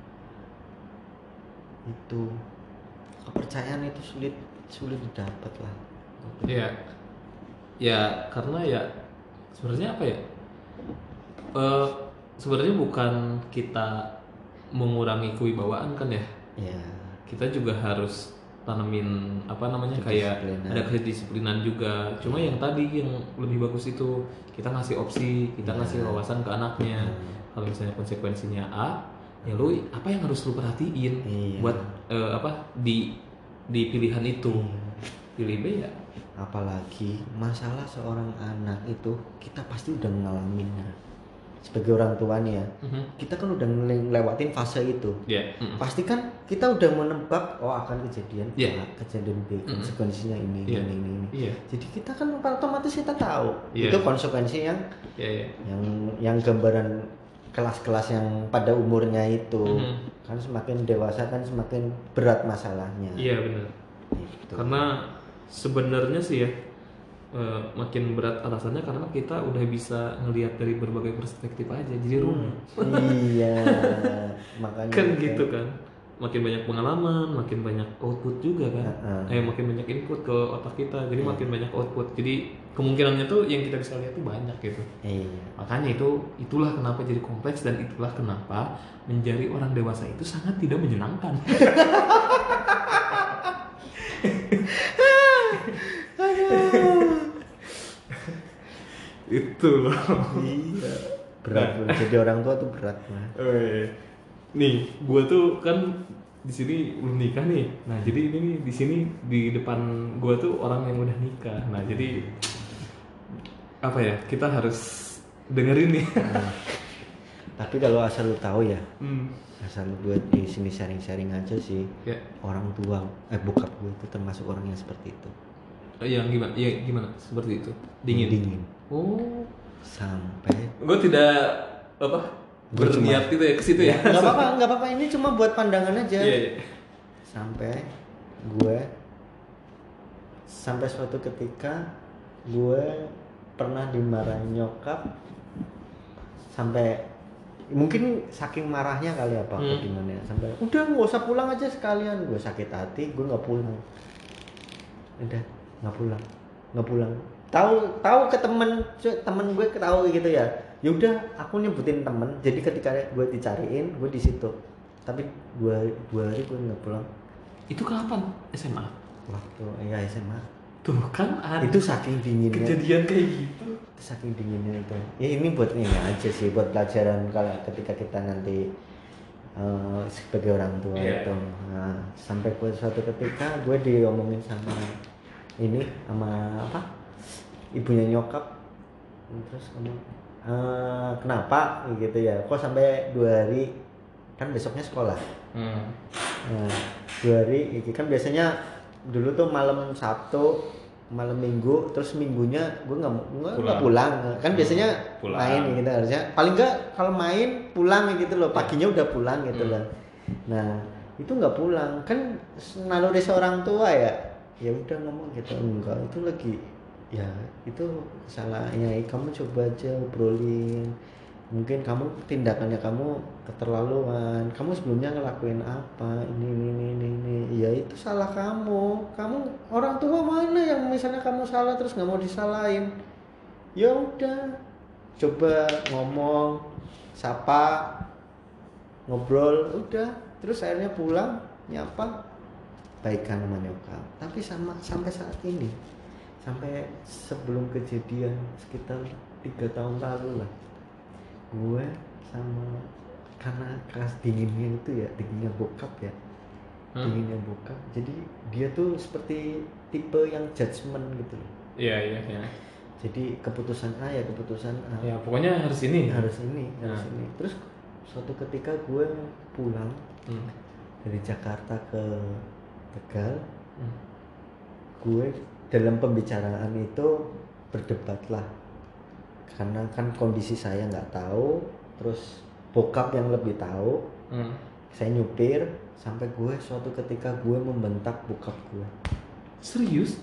Itu kepercayaan itu sulit sulit didapat lah. Ya, ya karena ya sebenarnya apa ya? Eh sebenarnya bukan kita mengurangi kewibawaan kan ya. Ya. Kita juga harus tanemin apa namanya kayak Kedisiplinan. ada kedisiplinan juga. Cuma yang tadi yang lebih bagus itu kita ngasih opsi, kita ngasih wawasan ke anaknya. Kalau misalnya konsekuensinya A, ya lu apa yang harus lu perhatiin Iya. buat eh, apa di di pilihan itu. pilih B ya. Apalagi masalah seorang anak itu kita pasti udah ngalaminnya sebagai orang tua nih ya. Mhm. Kita kan udah ngelewatin fase itu. Ya. Mm. Pasti kan kita udah menebak oh akan kejadian Yeah. A, kejadian B, Mm-mm. konsekuensinya ini, Yeah. ini, ini, ini. Iya. Jadi kita kan otomatis kita tahu Yeah. itu konsekuensi yang Ya ya. yang yang gambaran kelas-kelas yang pada umurnya itu. Mhm. Kan semakin dewasa kan semakin berat masalahnya. Iya benar. Gitu. Karena sebenarnya sih ya eh, makin berat alasannya karena kita udah bisa ngelihat dari berbagai perspektif aja, jadi rumit. Iya, makanya Kan gitu kan. Makin banyak pengalaman, makin banyak output juga kan. Heeh. Eh makin banyak input ke otak kita, jadi makin banyak output. Jadi kemungkinannya tuh yang kita bisa lihat tuh banyak gitu. Iya. Makanya itu itulah kenapa jadi kompleks dan itulah kenapa menjadi orang dewasa itu sangat tidak menyenangkan. Itu loh. Iya. Berat. Bro. Jadi orang tua tuh berat mah. Nih, gua tuh kan di sini belum nikah nih. Nah, jadi ini nih di sini di depan gua tuh orang yang udah nikah. Nah, jadi apa ya? Kita harus dengerin nih. Nah, tapi kalau asal lu tahu ya, Hmm. asal lu buat di sini sharing-sharing aja sih. Ya. Orang tua, eh bokap gue itu termasuk orang yang seperti itu. Oh, yang gimana? Ya gimana? Seperti itu. Dingin. Dingin. Oh. Sampai Gue tidak apa? Gua Berniat itu ya ke situ ya. nggak apa-apa, nggak apa-apa. Ini cuma buat pandangan aja. Iya, iya. Sampai gue sampai suatu ketika gue pernah dimarahin nyokap sampai mungkin saking marahnya kali apa Hmm. gimana ya, sampai udah nggak usah pulang aja sekalian. Gue sakit hati, gue nggak pulang, udah nggak pulang nggak pulang tahu tahu ke temen temen gue ketahui gitu ya. Ya udah aku nyebutin temen, jadi ketika gue dicariin gue di situ, tapi dua dua hari gue nggak pulang. Itu kapan? S M A. Waktu ya S M A. Tuh kan ada Itu saking dinginnya. kejadian kayak gitu. Itu saking dinginnya itu. Ya ini buat ini aja sih, buat pelajaran kalau ketika kita nanti uh, sebagai orang tua Iya. itu. Nah, sampai gue suatu ketika gue diomongin sama ini sama apa? Ibunya nyokap. Terus kamu uh, kenapa gitu ya? Kok sampai dua hari? Kan besoknya sekolah. Hmm. Nah, dua hari ini kan biasanya dulu tuh malam Sabtu, malam Minggu, terus minggunya gue nggak nggak Pulang. pulang. Kan Hmm, biasanya pulang. main gitu harusnya. Paling nggak kalau main pulang gitu loh, paginya udah pulang gitu Hmm. loh. Nah itu nggak pulang, kan naluri seorang tua ya. Ya udah ngomong gitu, enggak itu lagi ya itu salahnya. Kamu coba aja obrolin. Mungkin kamu tindakannya kamu keterlaluan, kamu sebelumnya ngelakuin apa ini ini ini ini, ini. Ya itu salah kamu. Kamu orang tua mana yang misalnya kamu salah terus nggak mau disalahin? Ya udah, coba ngomong, sapa, ngobrol, udah. Terus akhirnya pulang nyapa, baikan sama nyokap. Tapi sama sampai saat ini, sampai sebelum kejadian sekitar tiga tahun lalu lah, gue sama karena keras dinginnya itu ya, dinginnya bokap ya, Hmm. dinginnya bokap. Jadi dia tuh seperti tipe yang judgement gitu loh. Iya iya iya. Jadi keputusan A ya keputusan A. Ya pokoknya harus ini. Harus ini, harus Nah. ini. Terus suatu ketika gue pulang Hmm. dari Jakarta ke Tegal, Hmm. gue dalam pembicaraan itu berdebat lah, karena kan kondisi saya nggak tahu, terus bokap yang lebih tahu. Hmm. Saya nyupir sampai gue suatu ketika gue membentak bokap gue. Serius?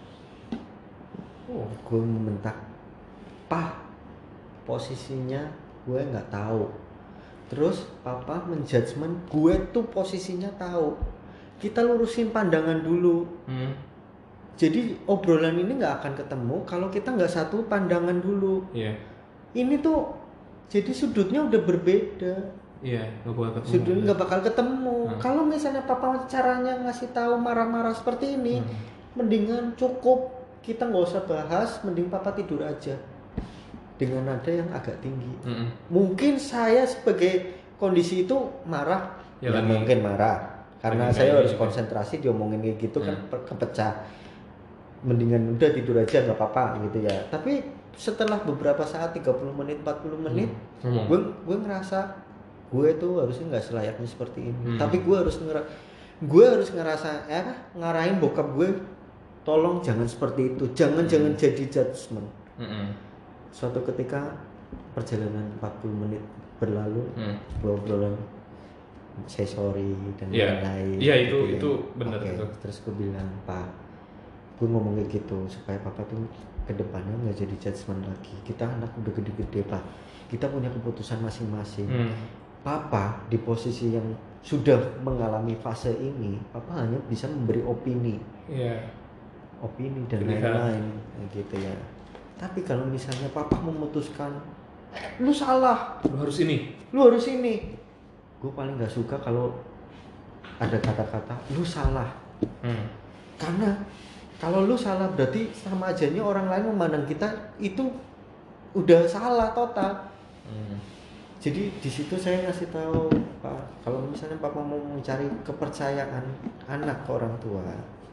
Oh. Gue membentak, "Pah, posisinya gue nggak tahu." Terus papa menjudgment gue tuh posisinya tahu. Kita lurusin pandangan dulu. Hmm. Jadi obrolan ini nggak akan ketemu kalau kita nggak satu pandangan dulu. Iya. Ini tuh jadi sudutnya udah berbeda. Iya, nggak bakal ketemu. Sudut nggak bakal ketemu. Hmm. Kalau misalnya papa caranya ngasih tahu marah-marah seperti ini, Hmm. mendingan cukup kita nggak usah bahas, mending papa tidur aja dengan nada yang agak tinggi. Mm-mm. Mungkin saya sebagai kondisi itu marah, Ya, ya, lagi- mungkin marah karena lagi saya nggak harus ini. konsentrasi diomongin kayak gitu kan Hmm. per- kepecah. mendingan udah tidur aja nggak apa-apa gitu ya. Tapi setelah beberapa saat, tiga puluh menit, empat puluh menit, Hmm. gue gue ngerasa gue tuh harusnya nggak selayaknya seperti ini. Hmm. Tapi gue harus ngera gue harus ngerasa ya ngarahin bokap gue, tolong jangan seperti itu, jangan Hmm. jangan jadi judgement. Hmm. Suatu ketika perjalanan empat puluh menit berlalu, Hmm. gue obrolan say sorry dan Iya. lain-lain. Iya, itu gitu ya. itu benar Oke, itu. terus gue bilang, Pak, gue ngomong kayak gitu supaya papa tuh kedepannya nggak jadi judgement lagi. Kita anak udah gede-gede, Pak, kita punya keputusan masing-masing. Hmm. Papa di posisi yang sudah mengalami fase ini, papa hanya bisa memberi opini, Iya. opini dan Pilihan. lain-lain gitu ya. Tapi kalau misalnya papa memutuskan, lu salah, Lu harus ini. lu harus ini, gue paling nggak suka kalau ada kata-kata lu salah. Hmm. Karena kalau lu salah berarti sama ajanya orang lain memandang kita itu udah salah total. Hmm. Jadi di situ saya ngasih tahu, Pak, kalau misalnya papa mau mencari kepercayaan anak ke orang tua,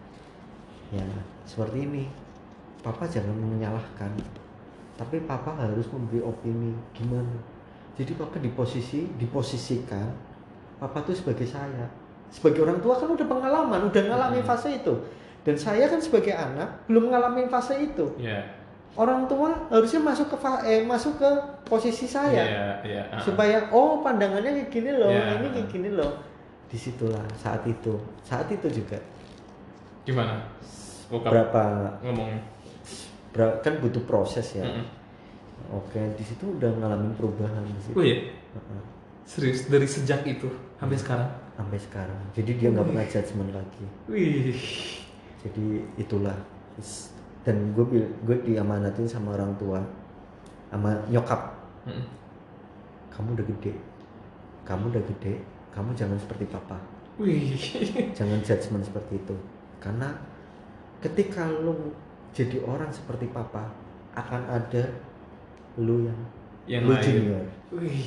ya seperti ini, papa jangan menyalahkan, tapi papa harus memberi opini gimana. Jadi papa di posisi diposisikan, papa tuh sebagai saya, sebagai orang tua kan udah pengalaman, udah ngalamin Hmm. fase itu, dan saya kan sebagai anak belum ngalamin fase itu. Iya. Orang tua harusnya masuk ke fa- eh masuk ke posisi saya. Iya, iya. Ah. Supaya oh pandangannya kayak gini loh, Ya. ini kayak gini loh. Disitulah saat itu, saat itu juga Gimana? Bokap berapa, ngomong. ber- kan butuh proses ya. Mm-mm. Oke, di situ udah ngalamin perubahan di situ. Oh iya? Heeh. Serius dari sejak itu sampai sekarang? Sampai sekarang. Jadi dia nggak pernah judgement lagi. Wih. Jadi itulah. Dan gue bil- gue diamanatin sama orang tua, sama nyokap. Mm-mm. Kamu udah gede, kamu udah gede, kamu jangan seperti papa. Wih. Jangan judgement seperti itu. Karena ketika lu jadi orang seperti papa, akan ada lu yang, Yang lu lain. junior. Wih.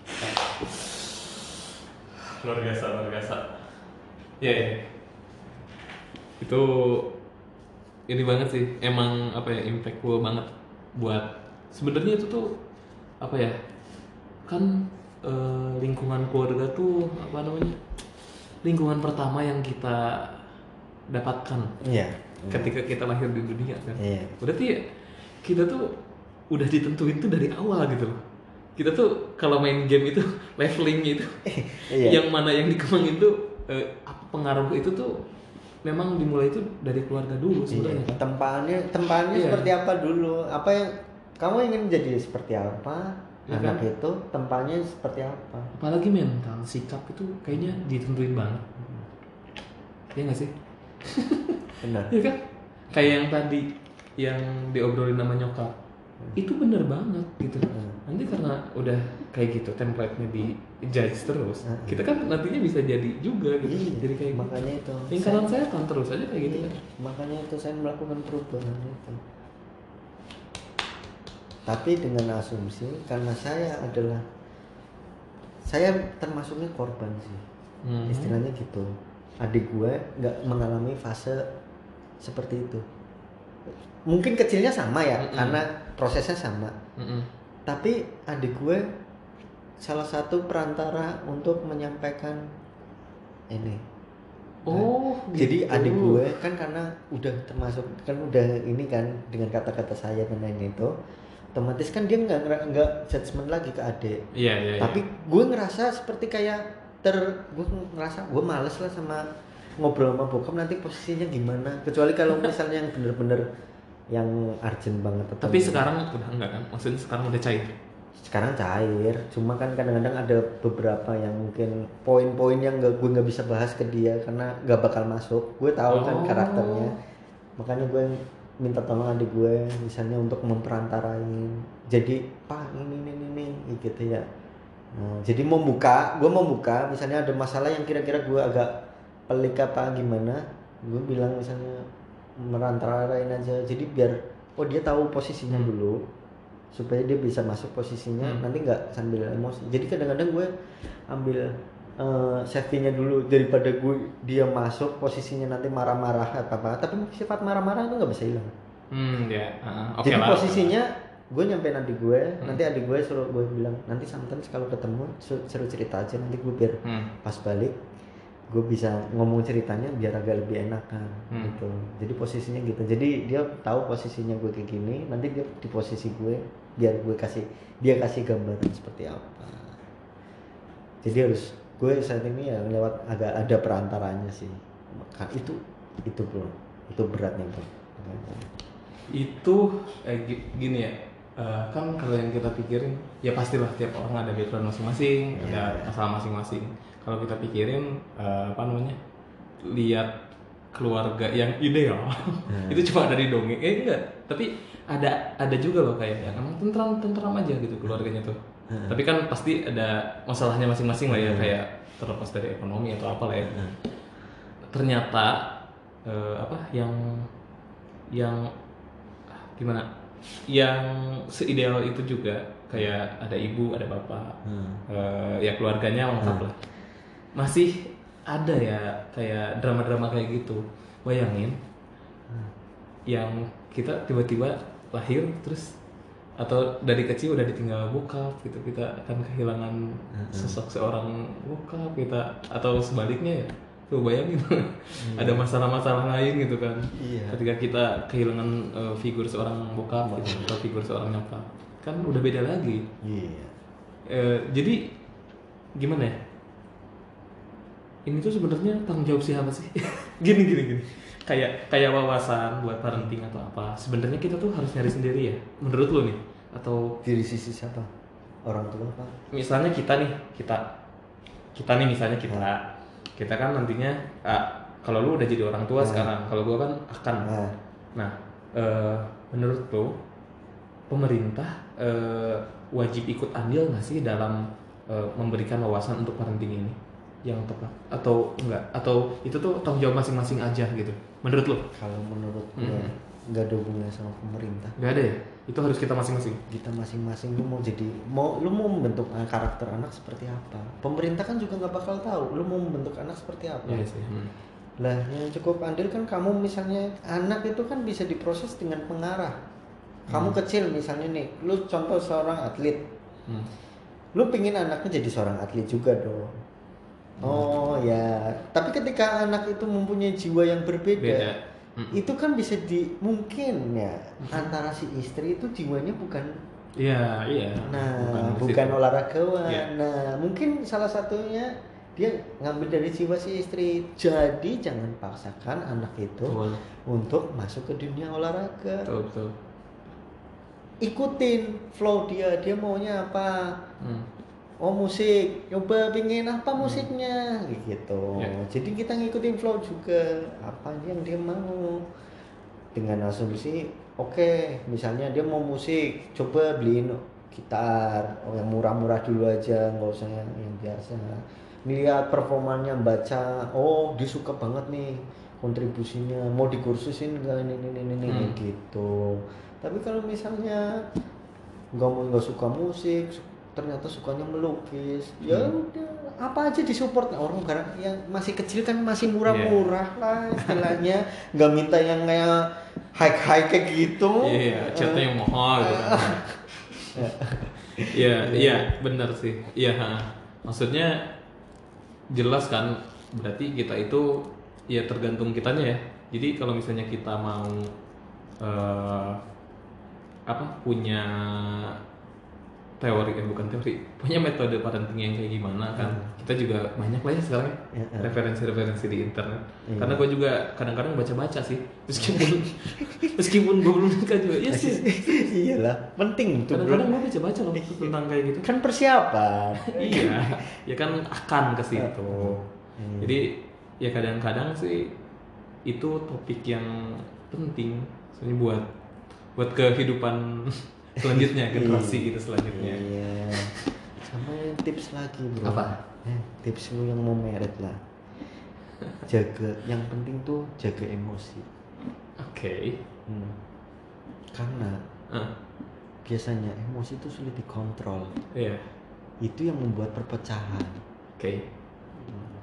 Luar biasa, luar biasa. Ya, ya. Itu ini banget sih. Emang apa ya, impactful banget buat sebenarnya itu tuh apa ya? Kan eh, lingkungan keluarga tuh apa namanya? Lingkungan pertama yang kita dapatkan Iya. ketika kita lahir di dunia kan. Iya. Berarti ya kita tuh udah ditentuin tuh dari awal gitu loh. Kita tuh kalau main game itu leveling itu Iya. yang mana yang dikembangin tuh eh, apa pengaruh itu tuh memang dimulai itu dari keluarga dulu sebenarnya. Iya. Tempaannya, tempaannya Iya. seperti apa dulu? Apa yang kamu ingin jadi seperti apa? Ya Anak kan? itu tempaannya seperti apa? Apalagi mental, sikap itu kayaknya ditentuin banget. Iya nggak sih? Benar. Iya kan? Kayak yang tadi yang diobrolin sama nyokap. Itu bener banget gitu. Hmm. Nanti karena udah kayak gitu template-nya di judge terus, Hmm. kita kan nantinya bisa jadi juga gitu. Iya, Jadi kayak makanya itu. gitu. Lingkaran saya kan terus aja kayak gitu Iya, kan. makanya itu saya melakukan perubahan itu. Tapi dengan asumsi karena saya adalah saya termasuknya korban sih. Hmm. Istilahnya gitu. Adik gue nggak mengalami fase seperti itu. Mungkin kecilnya sama ya, Mm-mm. karena prosesnya sama. Mm-mm. Tapi adik gue salah satu perantara untuk menyampaikan ini. Oh, Jadi gitu. adik gue kan karena udah termasuk kan udah ini kan dengan kata-kata saya dan lain itu, otomatis kan dia nggak ngera- nggak judgement lagi ke adik. Iya, iya. Tapi gue ngerasa seperti kayak ter gue ngerasa gue males lah sama ngobrol sama bokap nanti posisinya gimana. Kecuali kalau misalnya yang bener-bener yang urgent banget. atau Tapi gimana. sekarang udah enggak kan? Maksudnya sekarang udah cair. Sekarang cair, cuma kan kadang-kadang ada beberapa yang mungkin poin-poin yang gak, gue nggak bisa bahas ke dia karena nggak bakal masuk. Gue tahu kan Oh. karakternya, makanya gue minta tolong adik gue misalnya untuk memperantarain. Jadi pak ini ini ini, ini gitu ya. Nah, jadi mau buka, gue mau buka. Misalnya ada masalah yang kira-kira gue agak pelik apa gimana, gue bilang misalnya merantarain aja. Jadi biar oh dia tahu posisinya Hmm. dulu supaya dia bisa masuk posisinya Hmm. nanti nggak sambil emosi. Jadi kadang-kadang gue ambil uh, safety-nya dulu daripada gue dia masuk posisinya nanti marah-marah apa apa, tapi sifat marah-marah itu nggak bisa hilang. Hmm, ya. Uh, Oke Jadi lah. posisinya gue nyampein adik gue, Hmm. nanti adik gue suruh gue bilang nanti sometimes kalau ketemu su- suruh cerita aja, nanti gue biar Hmm. pas balik gue bisa ngomong ceritanya biar agak lebih enakan Hmm. gitu. Jadi posisinya gitu. Jadi dia tahu posisinya gue kayak gini, nanti dia di posisi gue biar gue kasih dia kasih gambaran seperti apa. Jadi harus gue saat ini ya lewat agak ada perantaranya sih. Maka itu itu bro, itu beratnya bro. Itu eh, gi- gini ya, eh, kan kalau yang kita pikirin ya pastilah tiap orang ada background masing-masing, Ya. ada masalah masing-masing. Kalau kita pikirin eh, apa namanya, lihat keluarga yang ideal Hmm. itu cuma ada di dongeng, eh enggak, tapi ada ada juga loh kayak yang emang tentram tentram aja gitu keluarganya tuh. Hmm. Tapi kan pasti ada masalahnya masing-masing lah ya, Hmm. kayak terlepas dari ekonomi atau apa lah ya. Hmm. Ternyata eh, apa yang yang gimana yang seideal itu juga kayak ada ibu ada bapak, Hmm. eh, ya keluarganya lengkap lah, masih ada ya kayak drama-drama kayak gitu. Bayangin yang kita tiba-tiba lahir terus atau dari kecil udah ditinggal bokap gitu, kita akan kehilangan sosok seorang bokap kita, atau sebaliknya ya. Tuh bayangin ada masalah-masalah lain gitu kan. Iya. Ketika kita kehilangan uh, figur seorang bokap gitu, atau figur seorang nyokap, kan udah beda lagi. Iya. Eh, jadi gimana ya? Ini tuh sebenarnya tanggung jawab siapa sih? gini gini gini. Kayak kayak wawasan buat parenting atau apa. Sebenarnya kita tuh harus nyari sendiri ya. Menurut lo nih? Atau Dari sisi siapa? Orang tua apa? misalnya kita nih, kita kita nih misalnya kita kita kan nantinya ah, kalau lu udah jadi orang tua Hmm. sekarang, kalau gua kan akan. Nah, Nah, eh, menurut lo pemerintah eh, wajib ikut andil nggak sih dalam eh, memberikan wawasan untuk parenting ini yang tepat atau enggak, atau itu tuh tanggung jawab masing-masing aja gitu menurut lo? kalau menurut gue Hmm. nggak ada hubungannya sama pemerintah. Nggak ada ya, itu harus kita masing-masing. Kita masing-masing lu mau jadi mau lu mau membentuk uh, karakter anak seperti apa. Pemerintah kan juga nggak bakal tahu lu mau membentuk anak seperti apa. Iya sih. Hmm. Lah yang cukup andil kan kamu misalnya anak itu kan bisa diproses dengan pengarah. Kamu kecil misalnya nih, lu contoh seorang atlet. Hmm. Lu pingin anaknya jadi seorang atlet juga dong. Oh ya, tapi ketika anak itu mempunyai jiwa yang berbeda, Beda. Hmm. itu kan bisa di mungkin ya antara si istri itu jiwanya bukan, Iya, iya. nah ke bukan situ. olahragawan. Iya. Nah mungkin salah satunya dia ngambil dari jiwa si istri. Jadi jangan paksakan anak itu Betul. untuk masuk ke dunia olahraga. Betul, betul. Ikutin flow dia, dia maunya apa. Hmm. Oh musik, coba pingin apa musiknya gitu. Ya. Jadi kita ngikutin flow juga apa yang dia mau. Dengan asumsi, oke, misalnya dia mau musik, coba beliin gitar, oh yang murah-murah dulu aja, nggak usah yang, yang biasa. Lihat performanya, baca, oh dia suka banget nih kontribusinya, mau dikursusin nggak ini ini ini, ini Hmm. gitu. Tapi kalau misalnya nggak mau nggak suka musik, ternyata sukanya melukis, ya udah apa aja disupport. Nah, orang sekarang yang masih kecil kan masih murah-murah lah istilahnya, nggak minta yang kayak high high kayak gitu. Iya, catnya yang mahal gitu kan. Iya, iya, benar sih. Iya, ha. Maksudnya jelas kan, berarti kita itu ya tergantung kitanya ya. Jadi kalau misalnya kita mau eh, apa punya teori eh bukan teori, punya metode parenting yang kayak gimana kan. Kita juga banyak lah ya sekarang ya, Ya, ya. referensi-referensi di internet. Iya. Karena gue juga kadang-kadang baca-baca sih, meskipun meskipun gue belum nikah juga. Iya sih. Iyalah, penting tuh bro. Kadang-kadang gue baca-baca loh tentang kayak gitu. Kan persiapan. Iya, ya kan akan ke situ. Hmm. Jadi ya kadang-kadang sih itu topik yang penting, soalnya buat buat kehidupan selanjutnya, generasi gitu selanjutnya. Iya. Sama yang tips lagi bro. Apa? Eh, tips lu yang mau merit lah. Jaga, yang penting tuh jaga emosi. Oke. Hmm. Karena Ah, biasanya emosi itu sulit dikontrol. iya. Itu yang membuat perpecahan. Oke.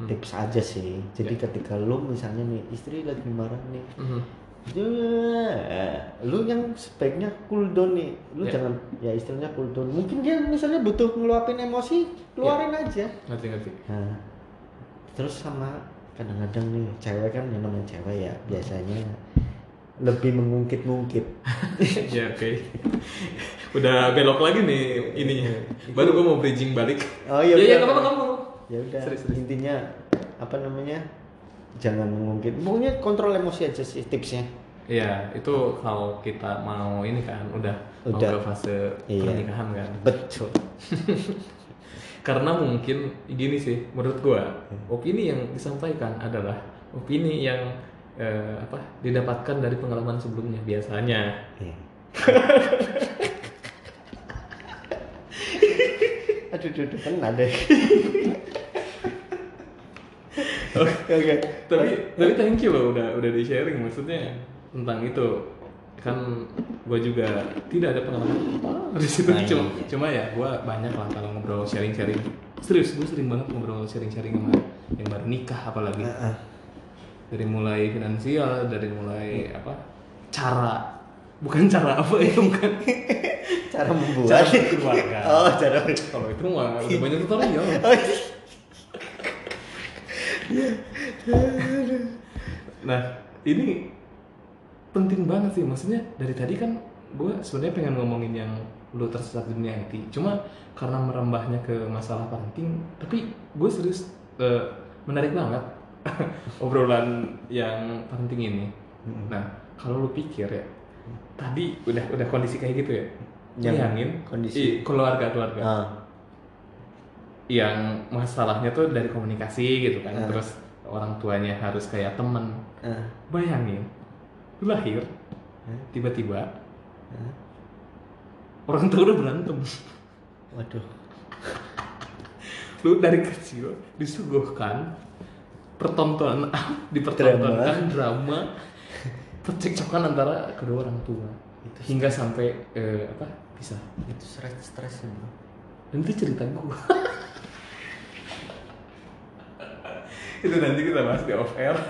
tips aja sih. Jadi Ya. ketika lu misalnya nih istri lagi marah nih, Mhm. ya, lu yang sebaiknya cool down nih. Lu Ya. jangan ya istilahnya cool down. Mungkin dia misalnya butuh ngeluapin emosi, keluarin aja. Ngerti ngerti. Nah, terus sama kadang-kadang nih cewek kan yang namanya cewek ya biasanya lebih mengungkit-ungkit. Ya oke. Udah belok lagi nih ininya. Baru gue mau bridging balik. Oh iya. Ya ya udah. kamu kamu. Ya udah. Serius, serius. Intinya apa namanya? Jangan mengungkit. Pokoknya kontrol emosi aja sih tipsnya. Iya, itu kalau kita mau ini kan udah, mau Udah. ke fase Iya. pernikahan kan. Betul. Karena mungkin gini sih, menurut gua opini yang disampaikan adalah opini yang eh, apa didapatkan dari pengalaman sebelumnya biasanya. Iya. aduh, aduh, aduh, kan ada. Oke, oke. Tapi tapi thank you loh udah udah di sharing, maksudnya tentang itu kan gue juga tidak ada pengalaman apa di situ. Nah, cuma iya. cuma ya gue banyak lah kalau ngobrol sharing sharing serius, gue sering banget ngobrol sharing sharing sama yang baru nikah apalagi. Heeh. Dari mulai finansial, dari mulai apa cara bukan cara apa ya bukan Cara membuat. cara berkeluarga. Oh, cara. Kalau itu mah udah banyak tutorial. Oh, Nah ini penting banget sih, maksudnya dari tadi kan gue sebenarnya pengen ngomongin yang lu tersesat di dunia I T, cuma karena merambahnya ke masalah parenting, tapi gue serius eh, menarik banget obrolan yang parenting ini. Nah kalau lu pikir ya, tadi udah udah kondisi kayak gitu ya, Yang bayangin kondisi. i- keluarga keluarga Ah. yang masalahnya tuh dari komunikasi gitu kan, Ah. terus orang tuanya harus kayak temen. Ah. Bayangin, lu lahir, Hah? tiba-tiba Hah? orang tua udah berantem. Waduh. Lu dari kecil disuguhkan pertontonan, dipertontonkan drama, percekcokan antara kedua orang tua, Itu hingga sampai eh, apa bisa. Itu stres stres ya. Dan itu cerita gua. Itu nanti kita bahas di off air.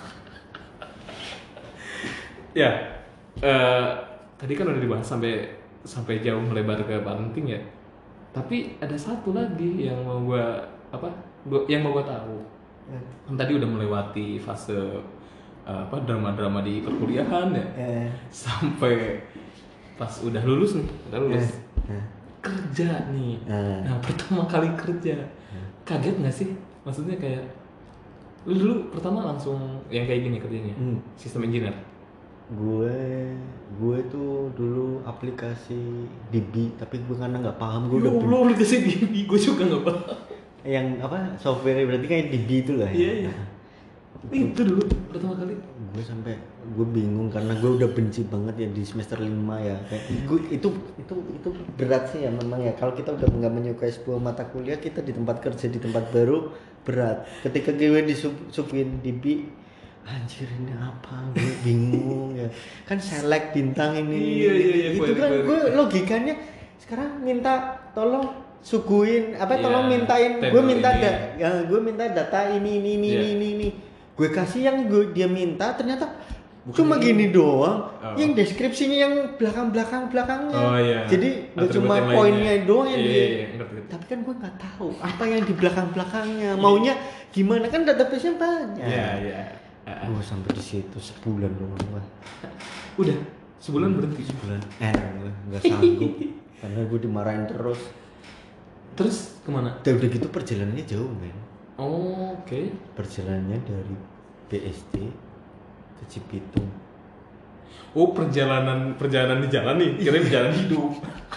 Ya, eh, tadi kan udah dibahas sampai sampai jauh melebar ke parenting ya. Tapi ada satu lagi yang mau gua apa? Gua, yang mau gua tahu. Kan tadi udah melewati fase eh, apa drama-drama di perkuliahan ya. Eh. Sampai pas udah lulus nih, udah lulus. Eh. Kerja nih. Eh. Nah, pertama kali kerja. Kaget nggak sih? Maksudnya kayak lu dulu pertama langsung yang kayak gini kerjanya. Hmm. Sistem engineer. Gue gue tuh dulu aplikasi D B tapi gue karena nggak paham gue Ya udah Allah, aplikasi D B gue juga nggak paham. yang apa software berarti kayak D B itu lah ya. Iya, iya. Itu dulu pertama kali. Gue sampai gue bingung karena gue udah benci banget ya di semester lima ya kayak gue itu itu itu berat sih ya memang ya kalau kita udah nggak menyukai sebuah mata kuliah kita di tempat kerja di tempat baru berat ketika gue disuguhin D B anjir ini apa gue bingung ya kan select bintang ini Iya, iya, iya, itu balik, kan balik. gue logikanya sekarang minta tolong suguhin apa Iya, tolong mintain gue tabel minta ini. da, ya, gue minta data ini ini ini Iya. ini ini, ini. Gue kasih yang gue dia minta ternyata Bukan cuma ini. gini doang Oh. yang deskripsinya yang belakang belakang belakangnya Oh iya. jadi nggak Atribut cuma yang lainnya. poinnya doang yang Iya, dia iya, iya, ngerti, ngerti. tapi kan gue nggak tahu apa yang di belakang belakangnya maunya gimana kan database-nya banyak Iya, iya. Ah, ah. gue sampai di situ sebulan doang gue Udah sebulan berhenti. sebulan eh gue nggak sanggup karena gue dimarahin terus Terus kemana? dan udah gitu perjalanannya jauh men Oh, oke. perjalanannya dari B S D ke Cibitung. Oh, perjalanan perjalanan di jalan nih, kira perjalanan hidup.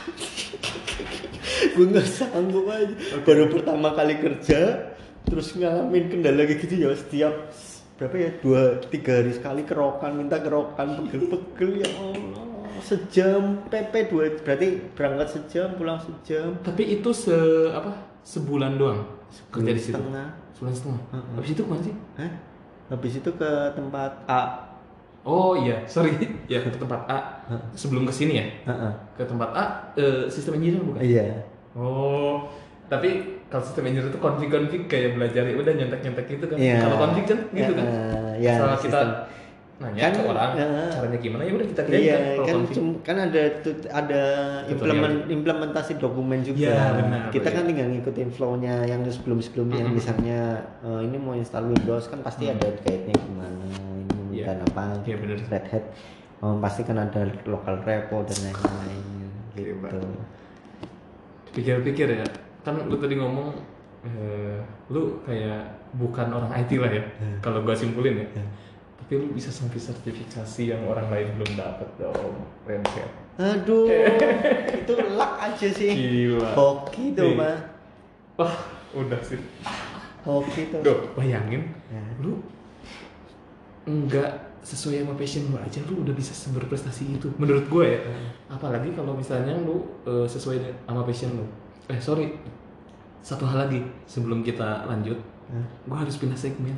Gue nggak sanggup aja. Baru pertama kali kerja, terus ngalamin kendala kayak gitu ya setiap berapa ya dua tiga hari sekali kerokan minta kerokan pegel-pegel ya Allah sejam P P dua berarti berangkat sejam pulang sejam Tapi itu se apa? Sebulan doang kerja di situ. setengah. Sebulan setengah. Heeh. Habis itu kemana sih? Hah? Habis itu ke tempat A. Oh iya, sorry. Ya ke tempat A. Sebelum ke sini ya. Heeh. Ke tempat A eh, sistem engineer bukan? Iya. Oh, Tapi kalau sistem engineer itu konfig-konfig kayak belajar ya udah nyentek-nyentek gitu kan. Iya. Kalau konfig kan gitu Ya, kan. eh, ya, Soal kita sistem. nanya Kan, ke orang eh, caranya gimana ya udah kita kerjain Iya, kan kalau kan konfig. cum- kan ada tut- ada implemen, implementasi dokumen juga. Iya, benar, Kita kan iya. tinggal ngikutin flow-nya yang sebelum-sebelumnya. Mm-mm. Misalnya eh, ini mau install Windows kan pasti Mm. ada guide-nya gimana, ini Iya. meminta apa, Iya, benar. Red Hat. Oh, pasti kan ada local repo dan lain-lain Iya, gitu. Pak. Pikir-pikir ya, kan lu tadi ngomong eh, lu kayak bukan orang I T lah ya, Hmm. kalau gua simpulin ya. Hmm. Tapi lu bisa sampai sertifikasi yang orang lain belum dapat dong, keren kan? Aduh, itu luck aja sih. Gila. Hoki tuh, Nih. mah. Wah, udah sih. Hoki tuh. Duh, bayangin, Ya. lu enggak sesuai sama passion lu aja, lu udah bisa berprestasi itu. Menurut gue ya, apalagi kalau misalnya lu eh, sesuai sama passion lu. Eh sorry, satu hal lagi sebelum kita lanjut, Hah? gue harus pindah segmen.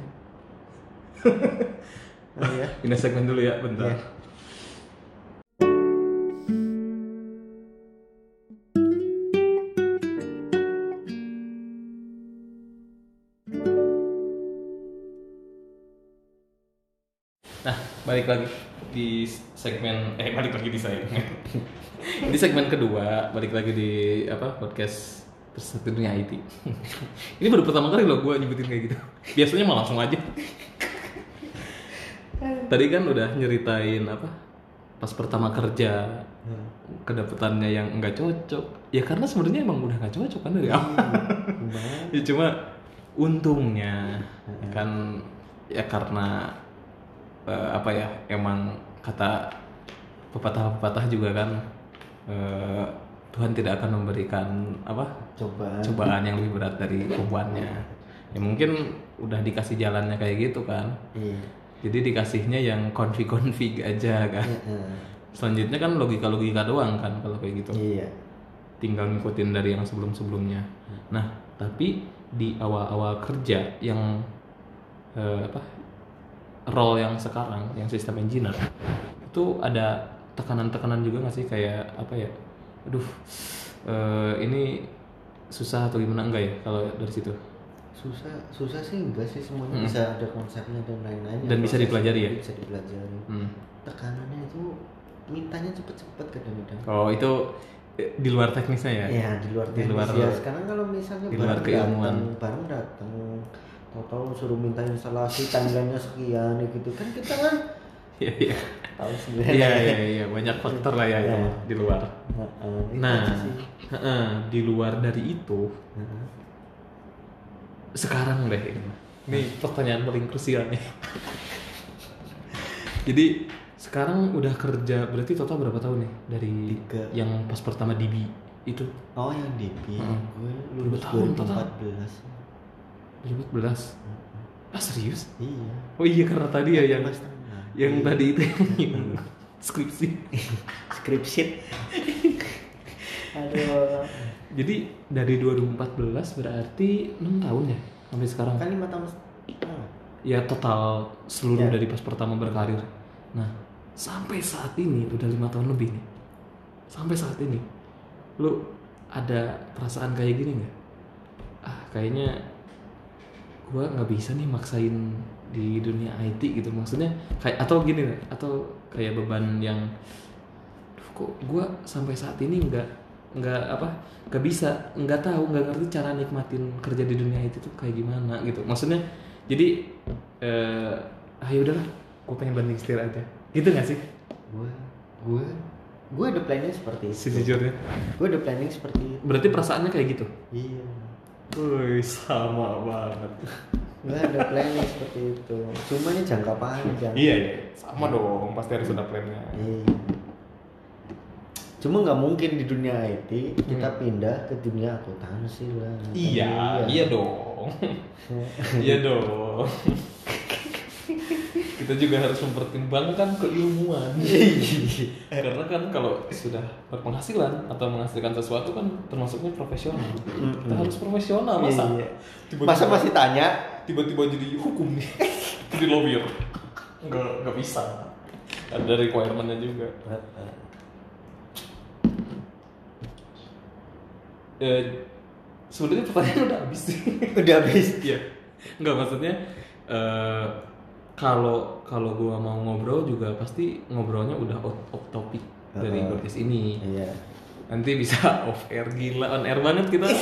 Oh iya. Pindah segmen dulu ya, bentar. Iya. Nah, balik lagi di segmen eh balik lagi di segmen. Di segmen kedua, balik lagi di apa podcast Persatu Dunia I T. Ini baru pertama kali loh gue nyebutin kayak gitu. Biasanya mah langsung aja. Tadi kan udah nyeritain apa? Pas pertama kerja, kedapetannya yang nggak cocok. Ya karena sebenarnya emang udah nggak cocok kan dari awal. Ya cuma untungnya kan ya karena eh, apa ya emang kata pepatah-pepatah juga kan eh, Tuhan tidak akan memberikan apa Cobaan. cobaan yang lebih berat dari bebannya. Ya mungkin udah dikasih jalannya kayak gitu kan. Iya. Jadi dikasihnya yang config-config aja kan. Heeh. Selanjutnya kan logika-logika doang kan kalau kayak gitu. Iya. Tinggal ngikutin dari yang sebelum-sebelumnya. Nah, tapi di awal-awal kerja yang eh, apa role yang sekarang, yang sistem engineer itu ada tekanan-tekanan juga nggak sih kayak apa ya? Aduh, eh, ini susah atau gimana enggak ya kalau dari situ? Susah, susah sih enggak sih, semuanya Hmm. bisa ada konsepnya dan lain-lain. Dan bisa dipelajari ya? Bisa dipelajari. Hmm. Tekanannya itu mintanya cepet-cepet kadang-kadang. Oh itu eh, di luar teknisnya ya? Iya, di luar Di luar- teknis ya. Sekarang kalau misalnya di luar barang keilmuan. datang, barang datang, tahu-tahu suruh minta instalasi timelinenya sekian gitu kan kita kan Iya iya. tahu sendiri. Iya iya iya banyak faktor lah ya itu Iya. di luar. Heeh, itu Nah, aja sih. heeh, di luar dari itu Heeh. sekarang deh ini. Ini pertanyaan paling krusial nih. Jadi sekarang udah kerja berarti total berapa tahun nih dari Tiga. yang pas pertama D B itu Oh yang D P, Heeh. gue lulus Berapa tahun dua ribu total? empat belas. dua ribu empat belas. Ah serius? Iya. Oh iya karena tadi ya yang Lima setengah. yang Iya. tadi itu yang skripsi. Skripsi. Aduh. Jadi dari dua ribu empat belas berarti enam tahun ya sampai sekarang. Kan lima tahun setengah. Ya total seluruh Ya. dari pas pertama berkarir. Nah sampai saat ini udah lima tahun lebih nih. Sampai saat ini, lu ada perasaan kayak gini nggak? Ah kayaknya gua nggak bisa nih maksain di dunia I T gitu. Maksudnya kayak atau gini nggak? Atau kayak beban yang, duh, kok gua sampai saat ini nggak nggak apa nggak bisa nggak tahu nggak ngerti cara nikmatin kerja di dunia I T tuh kayak gimana gitu. Maksudnya jadi eh ah yaudahlah, gue pengen banding setir aja. Gitu nggak sih? Gue, gue, gue ada planning seperti itu. Sejujurnya. Gue ada planning seperti itu. Berarti perasaannya kayak gitu? Iya. Wih, sama banget. Gue ada planning seperti itu. Cuma ini jangka panjang. Iya, iya. Sama dong, pasti harus ada plannya. Iya. Cuma nggak mungkin di dunia I T kita Hmm. pindah ke dunia akuntansi lah. Iya, iya dong. Iya dong. Kita juga harus mempertimbangkan keilmuan. Karena kan kalau sudah berpenghasilan atau menghasilkan sesuatu kan termasuknya profesional. Kita harus profesional masa. Iya. Tiba-tiba- Masa masih tanya? tiba-tiba jadi hukum nih. Jadi lawyer. Enggak enggak bisa. Ada requirement-nya juga. Eh, sebenarnya pertanyaan udah habis sih. Udah habis. Iya. Enggak, maksudnya eh, kalau kalau gua mau ngobrol juga pasti ngobrolnya udah out of topic dari Uh-uh. podcast ini. Iya. Nanti bisa off air, gila on air banget kita.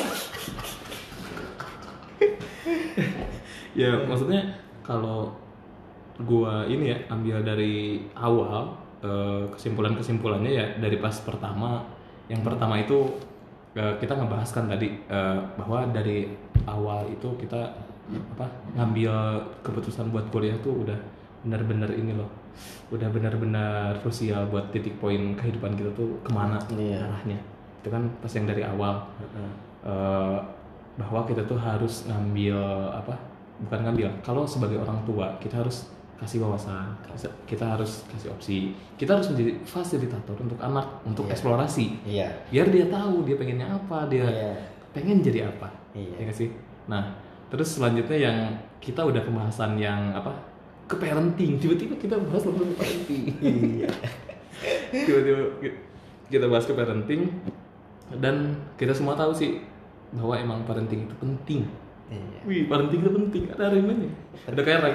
Ya maksudnya kalau gua ini ya ambil dari awal eh, kesimpulan-kesimpulannya ya dari pas pertama. Yang pertama itu eh, kita ngebahaskan tadi eh, bahwa dari awal itu kita apa ngambil keputusan buat kuliah tuh udah benar-benar ini loh, udah benar-benar krusial buat titik poin kehidupan kita tuh kemana Iya. arahnya. Itu kan pas yang dari awal Uh-uh. eh, bahwa kita tuh harus ngambil apa, bukan ngambil, kalau sebagai orang tua kita harus kasih wawasan, kita harus kasih opsi, kita harus menjadi fasilitator untuk anak untuk Iya. eksplorasi, Iya. biar dia tahu dia pengennya apa, dia Iya. pengen jadi apa. Iya. Ya nggak sih? Nah terus selanjutnya yang kita udah pembahasan yang apa, ke parenting, tiba-tiba kita bahas langsung ke parenting. Iya. Tiba-tiba kita bahas ke parenting, dan kita semua tahu sih bahwa emang parenting itu penting. Iya. Wih, parenting itu penting, ada rimanya, ada kerek.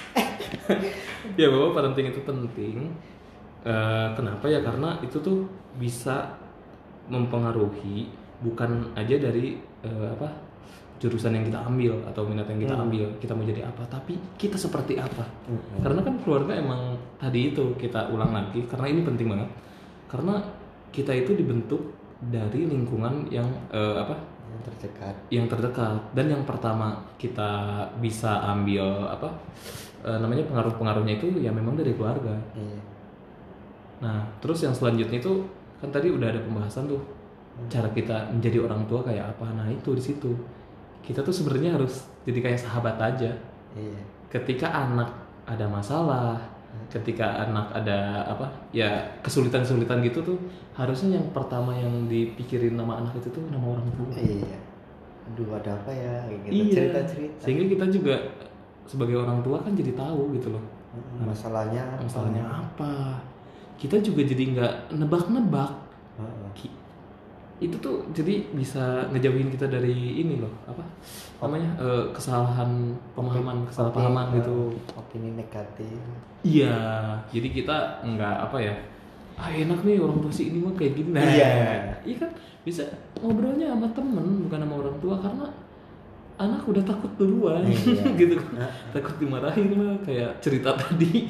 Ya bahwa parenting itu penting. Eh, kenapa ya? Karena itu tuh bisa mempengaruhi bukan aja dari eh, apa jurusan yang kita ambil atau minat yang kita Hmm. ambil, kita mau jadi apa, tapi kita seperti apa. Mm-mm. Karena kan keluarga emang tadi itu kita ulang lagi, karena ini penting banget. Karena kita itu dibentuk dari lingkungan yang eh, apa Yang terdekat. yang terdekat, dan yang pertama kita bisa ambil apa eh, namanya pengaruh-pengaruhnya itu ya memang dari keluarga. Iya. Nah terus yang selanjutnya itu kan tadi udah ada pembahasan tuh cara kita menjadi orang tua kayak apa. Nah itu di situ kita tuh sebenarnya harus jadi kayak sahabat aja. Iya. Ketika anak ada masalah, ketika anak ada apa ya kesulitan-kesulitan gitu tuh, harusnya yang pertama yang dipikirin nama anak itu tuh nama orang tua. Iya. Aduh, ada apa ya? Gitu. Iya. Cerita-cerita. Sehingga kita juga sebagai orang tua kan jadi tahu gitu loh Mm, Masalahnya apa? masalahnya apa. Kita juga jadi nggak nebak-nebak. Heeh. Ki- Itu tuh jadi bisa ngejauhin kita dari ini loh apa namanya eh, kesalahan pemahaman, kesalahpahaman Opini- gitu. Opini negatif. Iya, jadi kita nggak apa ya, ah enak nih orang tua si ini mah kayak gini. Nah, Iya. iya kan bisa ngobrolnya sama temen bukan sama orang tua, karena anak udah takut duluan. Iya. Gitu kan, takut dimarahin lah kayak cerita tadi.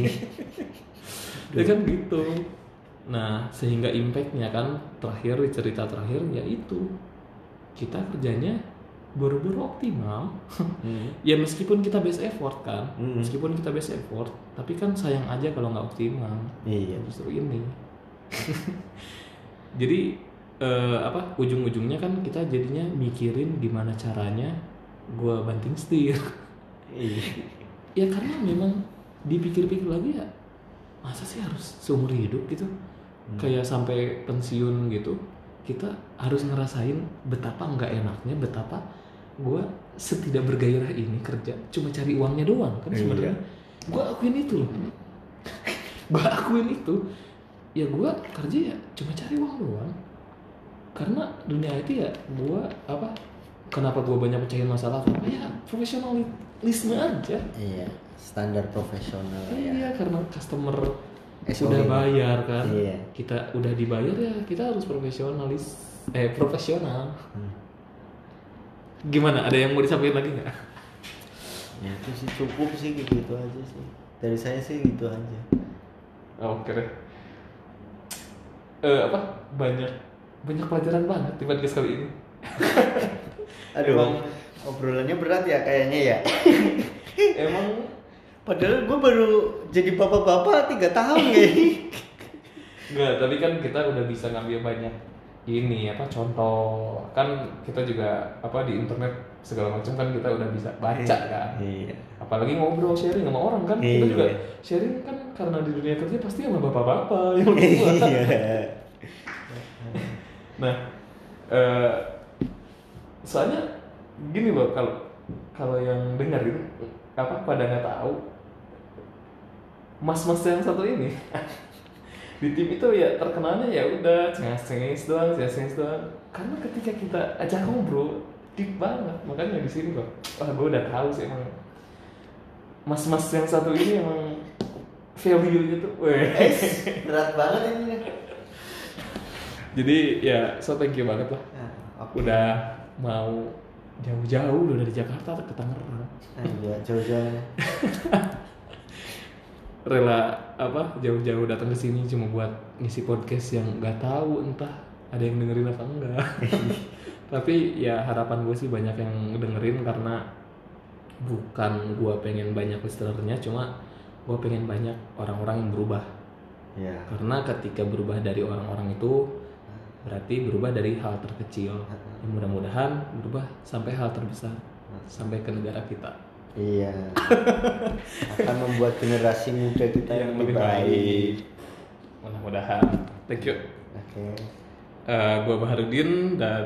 Ya kan gitu. Nah sehingga impactnya kan terakhir di cerita terakhir yaitu kita kerjanya buru-buru optimal. Hmm. Ya meskipun kita best effort kan, Mm-mm. meskipun kita best effort, tapi kan sayang aja kalau nggak optimal. Iya. Justru ini. Jadi eh, apa ujung-ujungnya kan kita jadinya mikirin gimana caranya gua banting setir. Iya. Ya karena memang dipikir-pikir lagi ya, masa sih harus seumur hidup gitu, kayak sampai pensiun gitu kita harus ngerasain betapa nggak enaknya, betapa gue setidak bergairah ini kerja cuma cari uangnya doang kan sebenarnya. Gue akuin itu loh. Gue akuin itu. Ya gue kerja ya cuma cari uang doang. Karena dunia I T ya gue apa? Kenapa gue banyak pecahin masalah? Karena ya profesionalisme aja. Iya. Standar profesional ya. Iya, karena customer S O W. sudah bayar kan, Iya. kita udah dibayar ya kita harus profesionalis, eh profesional. Hmm. Gimana? Ada yang mau disampaikan lagi nggak? Ya itu sih cukup sih kayak gitu aja sih. Dari saya sih gitu aja. Oke deh. Eh apa? Banyak banyak pelajaran banget di podcast kali ini. Aduh, Emang- obrolannya berat ya kayaknya ya. Emang Padahal gue baru jadi bapak-bapak tiga tahun ya. enggak, tapi kan kita udah bisa ngambil banyak ini apa contoh, kan kita juga apa di internet segala macam kan kita udah bisa baca kan. Iya. Apalagi ngobrol sharing sama orang kan, kita Iya. juga sharing kan karena di dunia kerja pasti sama bapak-bapak yang lebih tua. Iya. Nah, eh, soalnya gini loh, kalau kalau yang dengar itu apa pada nggak tahu, mas-mas yang satu ini Di tim itu ya terkenalnya ya udah cengas-cengis doang, cengas-cengis doang. Karena ketika kita ajak ngobrol deep banget, makanya di sini kok. Wah, gue udah tahu sih emang mas-mas yang satu ini emang value gitu. Weh. Berat banget ini. Jadi ya so thank you banget lah. Nah, oke. Udah mau jauh-jauh udah dari Jakarta ke Tangerang. Nah, ya jauh-jauh. Rela apa jauh-jauh datang ke sini cuma buat ngisi podcast yang nggak tahu entah ada yang dengerin apa enggak. Tapi ya harapan gue sih banyak yang dengerin karena bukan gue pengen banyak listenernya, cuma gue pengen banyak orang-orang yang berubah. Ya. Karena ketika berubah dari orang-orang itu berarti berubah dari hal terkecil. Ya, mudah-mudahan berubah sampai hal terbesar, sampai ke negara kita. Iya. Akan membuat generasi muda kita yang lebih baik. Mudah-mudahan. Thank you. Oke. Uh, gue Baharudin dan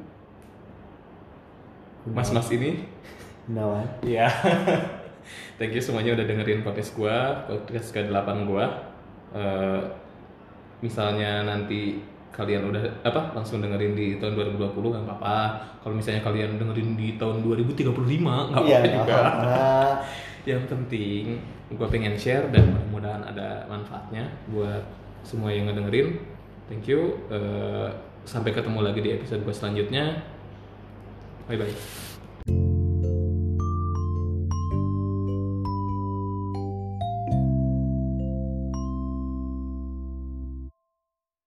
mas-mas ini. Gunawan. Iya. Thank you semuanya udah dengerin podcast gue, podcast ke delapan gue. Uh, misalnya nanti kalian udah apa langsung dengerin di tahun dua ribu dua puluh nggak apa-apa. Kalau misalnya kalian dengerin di tahun dua ribu tiga puluh lima nggak apa-apa Iya, juga. apa-apa. Yang penting gue pengen share dan mudah-mudahan ada manfaatnya buat semua yang ngedengerin. Thank you. Uh, sampai ketemu lagi di episode gue selanjutnya. Bye bye.